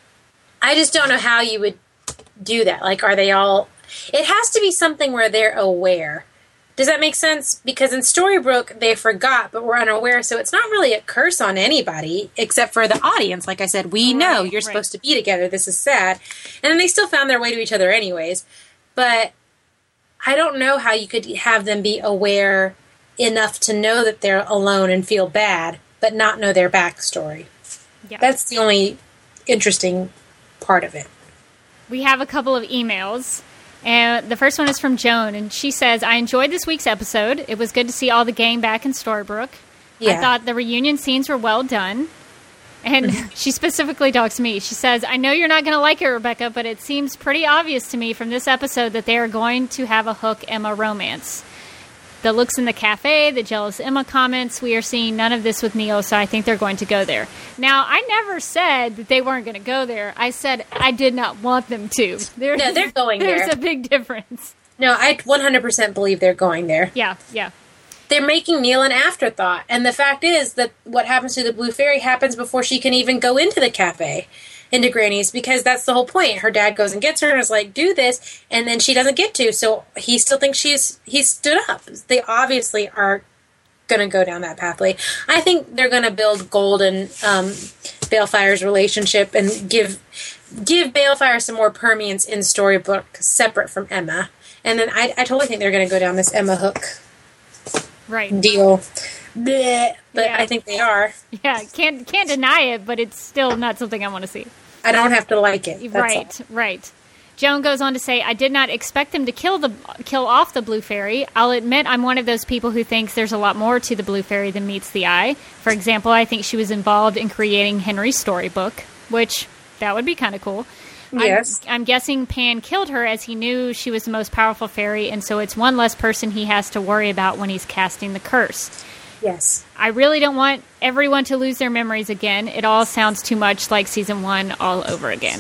I just don't know how you would do that. Like, are they all, it has to be something where they're aware. Does that make sense? Because in Storybrooke, they forgot, but were unaware, so it's not really a curse on anybody, except for the audience. Like I said, we Right, know you're right. supposed to be together, this is sad. And then they still found their way to each other anyways. But I don't know how you could have them be aware enough to know that they're alone and feel bad, but not know their backstory. Yeah. That's the only interesting part of it. We have a couple of emails. And the first one is from Joan, and she says, I enjoyed this week's episode. It was good to see all the gang back in Storybrooke. Yeah. I thought the reunion scenes were well done. And she specifically talks to me. She says, I know you're not going to like it, Rebecca, but it seems pretty obvious to me from this episode that they are going to have a Hook-Emma romance. The looks in the cafe, the jealous Emma comments, we are seeing none of this with Neo, so I think they're going to go there. Now, I never said that they weren't going to go there. I said I did not want them to. There's, No, they're going there's there. There's a big difference. No, I one hundred percent believe they're going there. Yeah, yeah. They're making Neil an afterthought. And the fact is that what happens to the Blue Fairy happens before she can even go into the cafe, into Granny's, because that's the whole point. Her dad goes and gets her and is like, do this, and then she doesn't get to, so he still thinks she's he's stood up. They obviously are going to go down that pathway. I think they're going to build Gold and um, Balefire's relationship and give give Balefire some more permanence in Storybrooke separate from Emma. And then I, I totally think they're going to go down this Emma Hook Right. deal. Blech, but Yeah. I think they are. Yeah, can't can't deny it, but it's still not something I want to see. I don't have to like it. That's Right, all. right. Joan goes on to say, I did not expect them to kill the kill off the Blue Fairy. I'll admit I'm one of those people who thinks there's a lot more to the Blue Fairy than meets the eye. For example, I think she was involved in creating Henry's storybook, which that would be kind of cool. Yes. I'm, I'm guessing Pan killed her as he knew she was the most powerful fairy, and so it's one less person he has to worry about when he's casting the curse. Yes. I really don't want everyone to lose their memories again. It all sounds too much like season one all over again.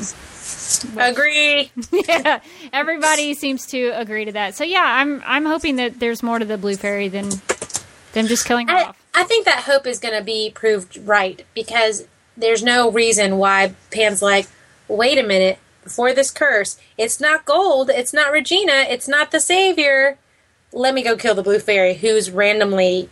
Agree. Yeah, everybody seems to agree to that. So yeah, I'm I'm hoping that there's more to the Blue Fairy than them just killing her I, off. I think that hope is going to be proved right, because there's no reason why Pan's like, wait a minute, before this curse, it's not Gold, it's not Regina, it's not the Savior. Let me go kill the Blue Fairy, who's randomly,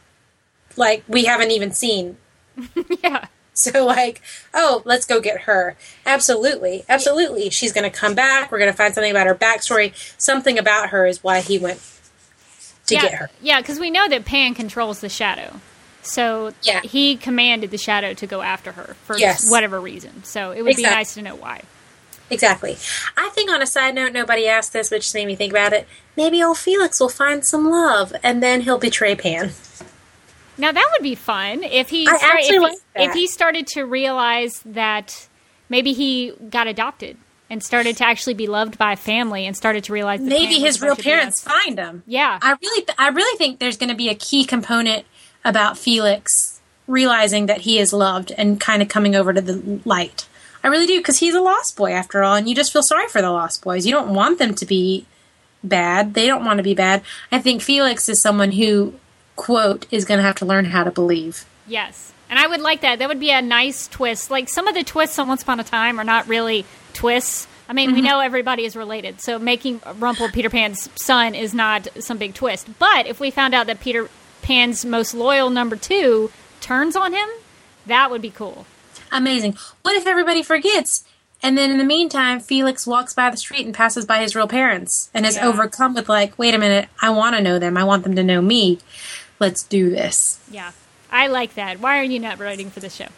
like, we haven't even seen. Yeah. So, like, oh, let's go get her. Absolutely. Absolutely. She's going to come back. We're going to find something about her backstory. Something about her is why he went to yeah, get her. Yeah, because we know that Pan controls the shadow. So yeah. he commanded the shadow to go after her for yes. whatever reason. So it would exactly. be nice to know why. Exactly. I think on a side note, nobody asked this, but just made me think about it. Maybe old Felix will find some love, and then he'll betray Pan. Now that would be fun if he I started, actually if, like he, that. if he started to realize that maybe he got adopted and started to actually be loved by a family and started to realize that maybe Pan his was real supposed to be parents us. find him. Yeah, I really, th- I really think there's going to be a key component about Felix realizing that he is loved and kind of coming over to the light. I really do, because he's a lost boy after all, and you just feel sorry for the lost boys. You don't want them to be bad. They don't want to be bad. I think Felix is someone who, quote, is going to have to learn how to believe. Yes. And I would like that. That would be a nice twist. Like, some of the twists on Once Upon a Time are not really twists. I mean, mm-hmm. we know everybody is related, so making Rumple Peter Pan's son is not some big twist. But if we found out that Peter Pan's most loyal number two turns on him, that would be cool. Amazing. What if everybody forgets, and then in the meantime, Felix walks by the street and passes by his real parents and is yeah. overcome with, like, wait a minute, I want to know them. I want them to know me. Let's do this. Yeah. I like that. Why are you not writing for the show?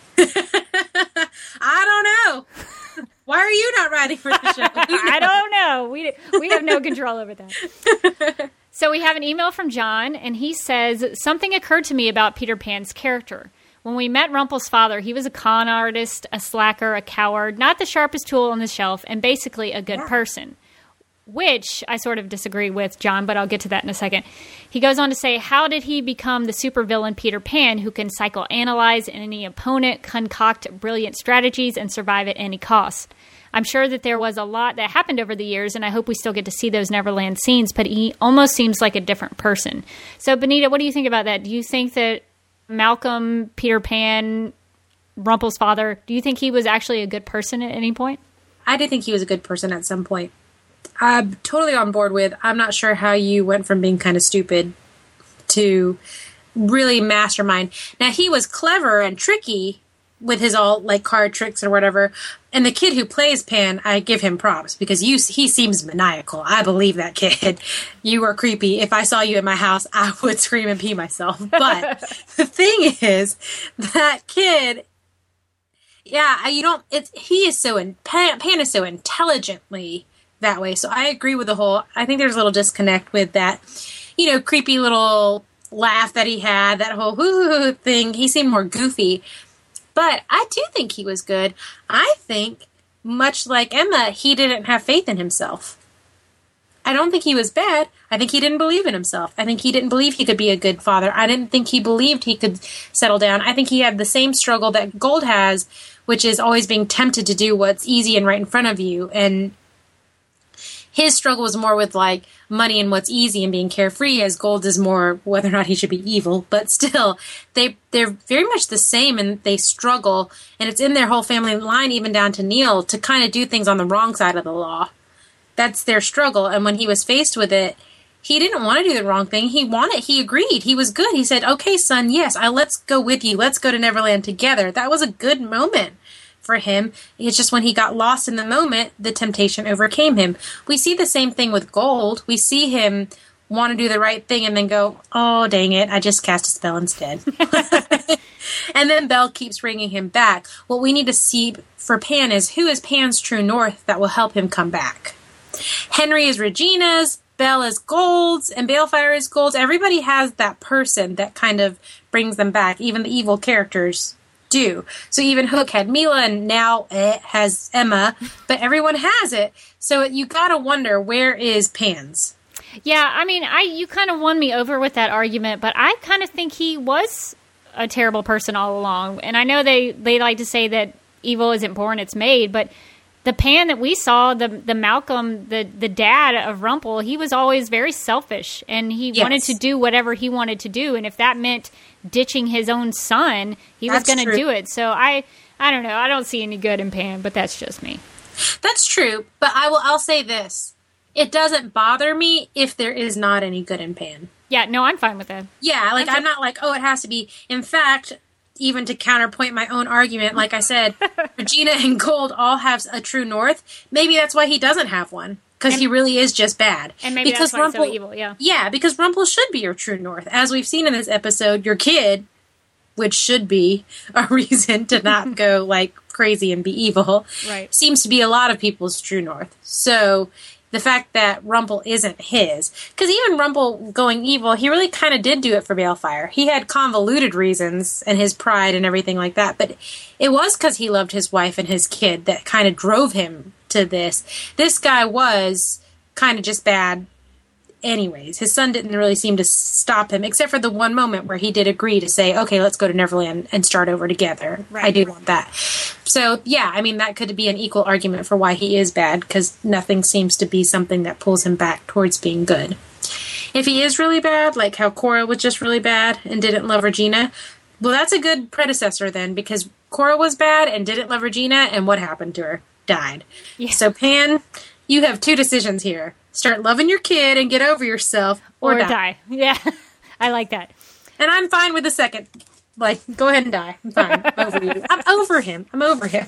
I don't know. Why are you not writing for the show? I don't know. We we have no control over that. So we have an email from John, and he says, something occurred to me about Peter Pan's character. When we met Rumple's father, he was a con artist, a slacker, a coward, not the sharpest tool on the shelf, and basically a good yeah. person. Which I sort of disagree with, John, but I'll get to that in a second. He goes on to say, how did he become the supervillain Peter Pan who can psychoanalyze any opponent, concoct brilliant strategies, and survive at any cost? I'm sure that there was a lot that happened over the years, and I hope we still get to see those Neverland scenes, but he almost seems like a different person. So, Benita, what do you think about that? Do you think that Malcolm, Peter Pan, Rumple's father, do you think he was actually a good person at any point? I did think he was a good person at some point. I'm totally on board with, I'm not sure how you went from being kind of stupid to really mastermind. Now, he was clever and tricky with his all, like, card tricks or whatever. And the kid who plays Pan, I give him props because you, he seems maniacal. I believe that kid. You are creepy. If I saw you in my house, I would scream and pee myself. But the thing is, that kid, yeah, you don't, it's, he is so, in, Pan, Pan is so intelligently that way. So I agree with the whole, I think there's a little disconnect with that, you know, creepy little laugh that he had, that whole hoo-hoo thing. He seemed more goofy. But I do think he was good. I think, much like Emma, he didn't have faith in himself. I don't think he was bad. I think he didn't believe in himself. I think he didn't believe he could be a good father. I didn't think he believed he could settle down. I think he had the same struggle that Gold has, which is always being tempted to do what's easy and right in front of you. And his struggle was more with, like, money and what's easy and being carefree, as Gold is more whether or not he should be evil. But still, they, they're very much the same, and they struggle. And it's in their whole family line, even down to Neil, to kind of do things on the wrong side of the law. That's their struggle. And when he was faced with it, he didn't want to do the wrong thing. He wanted, he agreed. He was good. He said, okay, son, yes, I, let's go with you. Let's go to Neverland together. That was a good moment for him. It's just when he got lost in the moment, the temptation overcame him. We see the same thing with Gold. We see him want to do the right thing and then go, oh, dang it, I just cast a spell instead. And then Belle keeps bringing him back. What we need to see for Pan is, who is Pan's true north that will help him come back? Henry is Regina's, Belle is Gold's, and Balefire is Gold's. Everybody has that person that kind of brings them back, even the evil characters do. So even Hook had Mila, and now it has Emma, but everyone has it. So you gotta wonder, where is Pan's? Yeah, I mean, I you kind of won me over with that argument, but I kind of think he was a terrible person all along. And I know they, they like to say that evil isn't born, it's made, but the Pan that we saw, the the Malcolm, the, the dad of Rumple, he was always very selfish, and he yes. wanted to do whatever he wanted to do. And if that meant ditching his own son, he that's was going to true. do it. So I, I don't know. I don't see any good in Pan, but that's just me. That's true. But I will, I'll say this. It doesn't bother me if there is not any good in Pan. Yeah, no, I'm fine with that. Yeah, like That's I'm a- not like, oh, it has to be. In fact, even to counterpoint my own argument, like I said, Regina and Gold all have a true north. Maybe that's why he doesn't have one, because he really is just bad. And maybe because that's why he's so Rumple, evil, yeah. Yeah, because Rumple should be your true north. As we've seen in this episode, your kid, which should be a reason to not go like crazy and be evil, Right. seems to be a lot of people's true north. So the fact that Rumple isn't his, because even Rumple going evil, he really kind of did do it for Balefire. He had convoluted reasons and his pride and everything like that, but it was because he loved his wife and his kid that kind of drove him to this. This guy was kind of just bad anyways. His son didn't really seem to stop him, except for the one moment where he did agree to say, okay, let's go to Neverland and start over together. Right. I do want that. So, yeah, I mean, that could be an equal argument for why he is bad, because nothing seems to be something that pulls him back towards being good. If he is really bad, like how Cora was just really bad and didn't love Regina, well, that's a good predecessor then, because Cora was bad and didn't love Regina, and what happened to her? Died. Yeah. So, Pan, you have two decisions here. Start loving your kid and get over yourself, or, Or die. die. Yeah, I like that. And I'm fine with the second. Like, go ahead and die. I'm fine. I'm over you. I'm over him. I'm over him.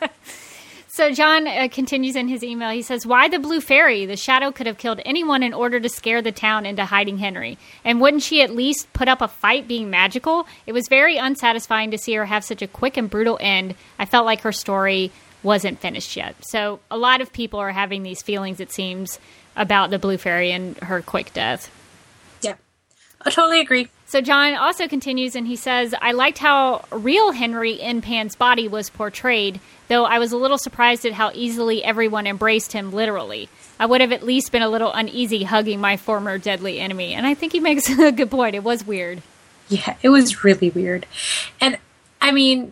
So John uh, continues in his email. He says, why the Blue Fairy? The Shadow could have killed anyone in order to scare the town into hiding Henry. And wouldn't she at least put up a fight being magical? It was very unsatisfying to see her have such a quick and brutal end. I felt like her story wasn't finished yet. So a lot of people are having these feelings, it seems, about the Blue Fairy and her quick death. Yeah. I totally agree. So John also continues and he says, I liked how real Henry in Pan's body was portrayed, though I was a little surprised at how easily everyone embraced him literally. I would have at least been a little uneasy hugging my former deadly enemy. And I think he makes a good point. It was weird. Yeah, it was really weird. And, I mean,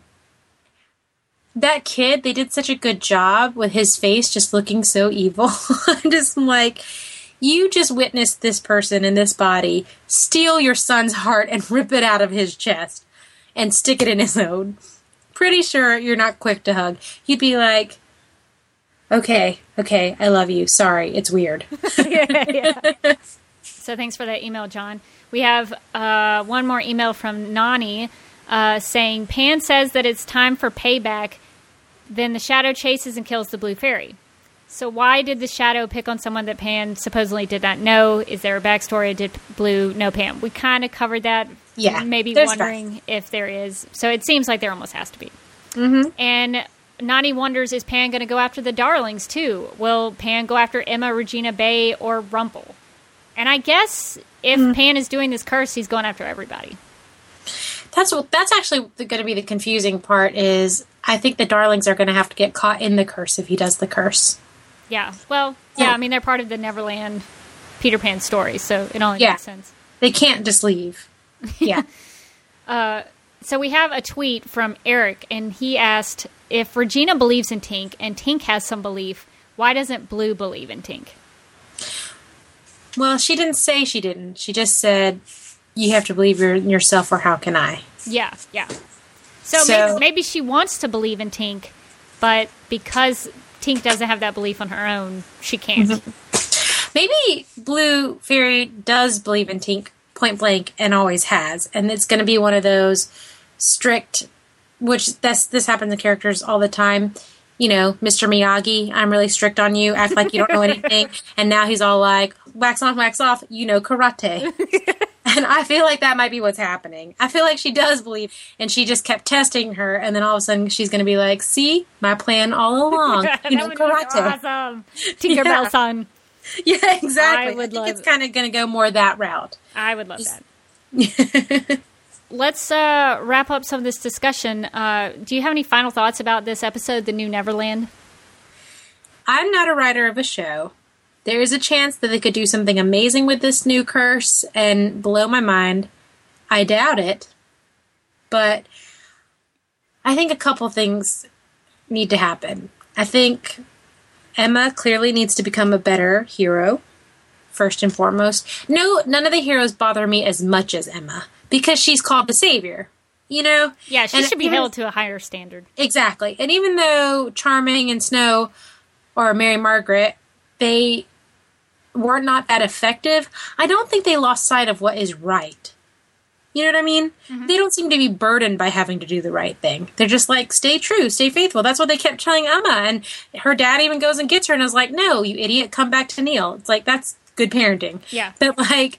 that kid, they did such a good job with his face just looking so evil. I'm just like, you just witnessed this person in this body steal your son's heart and rip it out of his chest and stick it in his own. Pretty sure you're not quick to hug. You'd be like, okay, okay, I love you. Sorry, it's weird. yeah, yeah. So thanks for that email, John. We have uh, one more email from Nani uh, saying, Pan says that it's time for payback. Then the Shadow chases and kills the Blue Fairy. So why did the Shadow pick on someone that Pan supposedly did not know? Is there a backstory? Did Blue know Pan? We kind of covered that. Yeah, Maybe there's wondering that. if there is. So it seems like there almost has to be. Mm-hmm. And Nani wonders, is Pan going to go after the Darlings too? Will Pan go after Emma, Regina Bay, or Rumple? And I guess if mm. Pan is doing this curse, he's going after everybody. That's what. That's actually going to be the confusing part. Is I think the Darlings are going to have to get caught in the curse if he does the curse. Yeah. Well, yeah. I mean, they're part of the Neverland Peter Pan story, so it only yeah. makes sense. They can't just leave. Yeah. uh, so we have a tweet from Eric, and he asked, if Regina believes in Tink and Tink has some belief, why doesn't Blue believe in Tink? Well, she didn't say she didn't. She just said, you have to believe in yourself, or how can I? Yeah, yeah. So, So- maybe, maybe she wants to believe in Tink, but because Tink doesn't have that belief on her own, she can't. Mm-hmm. Maybe Blue Fairy does believe in Tink point blank and always has, and it's going to be one of those strict, which this this happens to characters all the time. You know, Mister Miyagi, I'm really strict on you, act like you don't know anything, and now he's all like, wax on, wax off, you know karate. And I feel like that might be what's happening. I feel like she does believe, and she just kept testing her, and then all of a sudden she's going to be like, see, my plan all along, you know, That would karate. be awesome. Tinkerbell Yeah. son. Yeah, exactly. I I, would think love it's it. kind of going to go more that route. I would love that. let's uh, wrap up some of this discussion. Uh, do you have any final thoughts about this episode, The New Neverland? I'm not a writer of a show. There is a chance that they could do something amazing with this new curse and blow my mind. I doubt it. But I think a couple things need to happen. I think Emma clearly needs to become a better hero, first and foremost. No, none of the heroes bother me as much as Emma, because she's called the savior, you know? Yeah, she and should be even, held to a higher standard. Exactly. And even though Charming and Snow or Mary Margaret, they were not that effective, I don't think they lost sight of what is right. You know what I mean? Mm-hmm. They don't seem to be burdened by having to do the right thing. They're just like, stay true, stay faithful. That's what they kept telling Emma. And her dad even goes and gets her and is like, no, you idiot, come back to Neil. It's like, that's good parenting. Yeah. But like,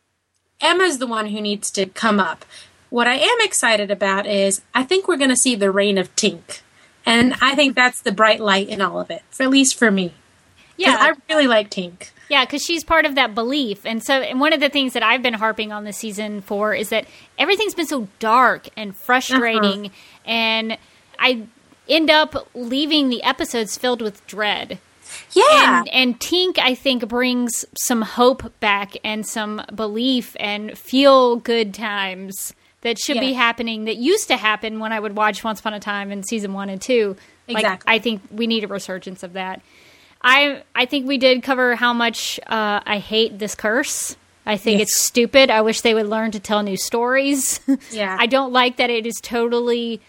Emma's the one who needs to come up. What I am excited about is I think we're going to see the reign of Tink. And I think that's the bright light in all of it, for, at least for me. Yeah. I really like Tink. Yeah, because she's part of that belief. And so and one of the things that I've been harping on this season for is that everything's been so dark and frustrating. Uh-huh. And I end up leaving the episodes filled with dread. Yeah. And, and Tink, I think, brings some hope back and some belief and feel-good times that should yeah. be happening, that used to happen when I would watch Once Upon a Time in season one and two. Exactly. Like, I think we need a resurgence of that. I I think we did cover how much uh, I hate this curse. I think yes. it's stupid. I wish they would learn to tell new stories. Yeah. I don't like that it is totally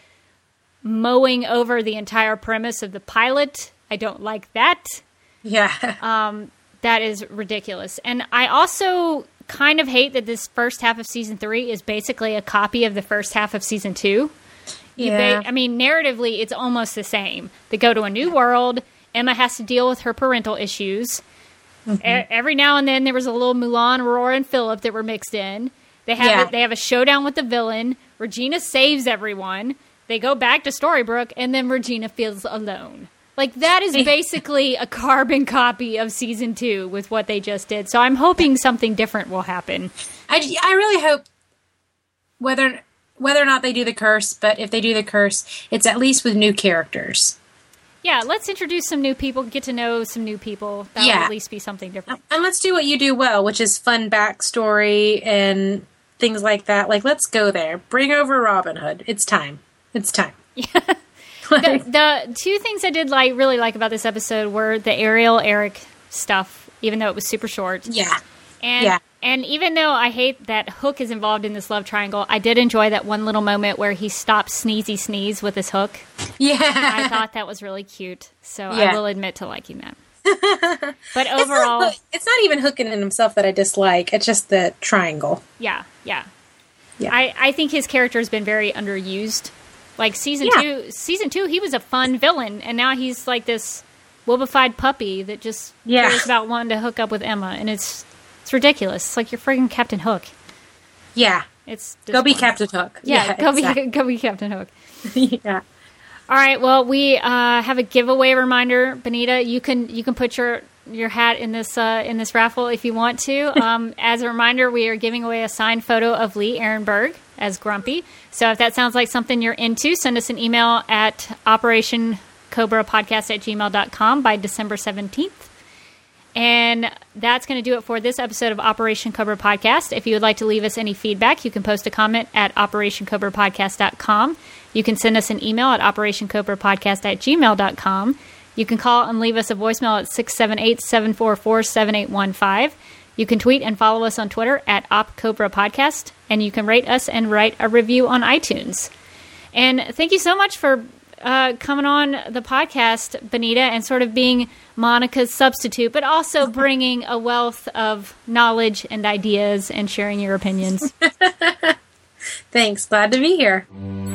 mowing over the entire premise of the pilot. I don't like that. Yeah. Um, that is ridiculous. And I also kind of hate that this first half of season three is basically a copy of the first half of season two. Yeah. Ba- I mean, narratively, it's almost the same. They go to a new world. Emma has to deal with her parental issues. Mm-hmm. A- every now and then there was a little Mulan, Aurora, and Philip that were mixed in. They have yeah. a, they have a showdown with the villain. Regina saves everyone. They go back to Storybrooke, and then Regina feels alone. Like, that is basically a carbon copy of season two with what they just did. So I'm hoping something different will happen. I, I really hope, whether whether or not they do the curse, but if they do the curse, it's at least with new characters. Yeah, let's introduce some new people, get to know some new people. That yeah. will at least be something different. And let's do what you do well, which is fun backstory and things like that. Like, let's go there. Bring over Robin Hood. It's time. It's time. Yeah. the, the two things I did like really like about this episode were the Ariel Eric stuff, even though it was super short. Yeah. And yeah. and even though I hate that Hook is involved in this love triangle, I did enjoy that one little moment where he stopped Sneezy Sneeze with his hook. Yeah. I thought that was really cute. So yeah. I will admit to liking that. But overall... It's not, it's not even Hook in himself that I dislike. It's just the triangle. Yeah, yeah. yeah. I, I think his character has been very underused. Like, season yeah. two, season two, he was a fun villain, and now he's like this whoopified puppy that just yeah. cares about wanting to hook up with Emma, and it's it's ridiculous. It's like you're friggin' Captain Hook. Yeah. It's Go be Captain Hook. Yeah, yeah go exactly. be go be Captain Hook. yeah. All right, well, we uh, have a giveaway reminder, Benita. You can you can put your your hat in this uh, in this raffle if you want to. Um, as a reminder, we are giving away a signed photo of Lee Ehrenberg as Grumpy. So if that sounds like something you're into, send us an email at operation cobra podcast at gmail dot com by December seventeenth. And that's going to do it for this episode of Operation Cobra Podcast. If you would like to leave us any feedback, you can post a comment at operation cobra podcast dot com. You can send us an email at operation cobra podcast at gmail dot com. You can call and leave us a voicemail at six seven eight, seven four four, seven eight one five. You can tweet and follow us on Twitter at OpCobraPodcast. And you can rate us and write a review on iTunes. And thank you so much for uh, coming on the podcast, Benita, and sort of being Monica's substitute, but also bringing a wealth of knowledge and ideas and sharing your opinions. Thanks. Glad to be here.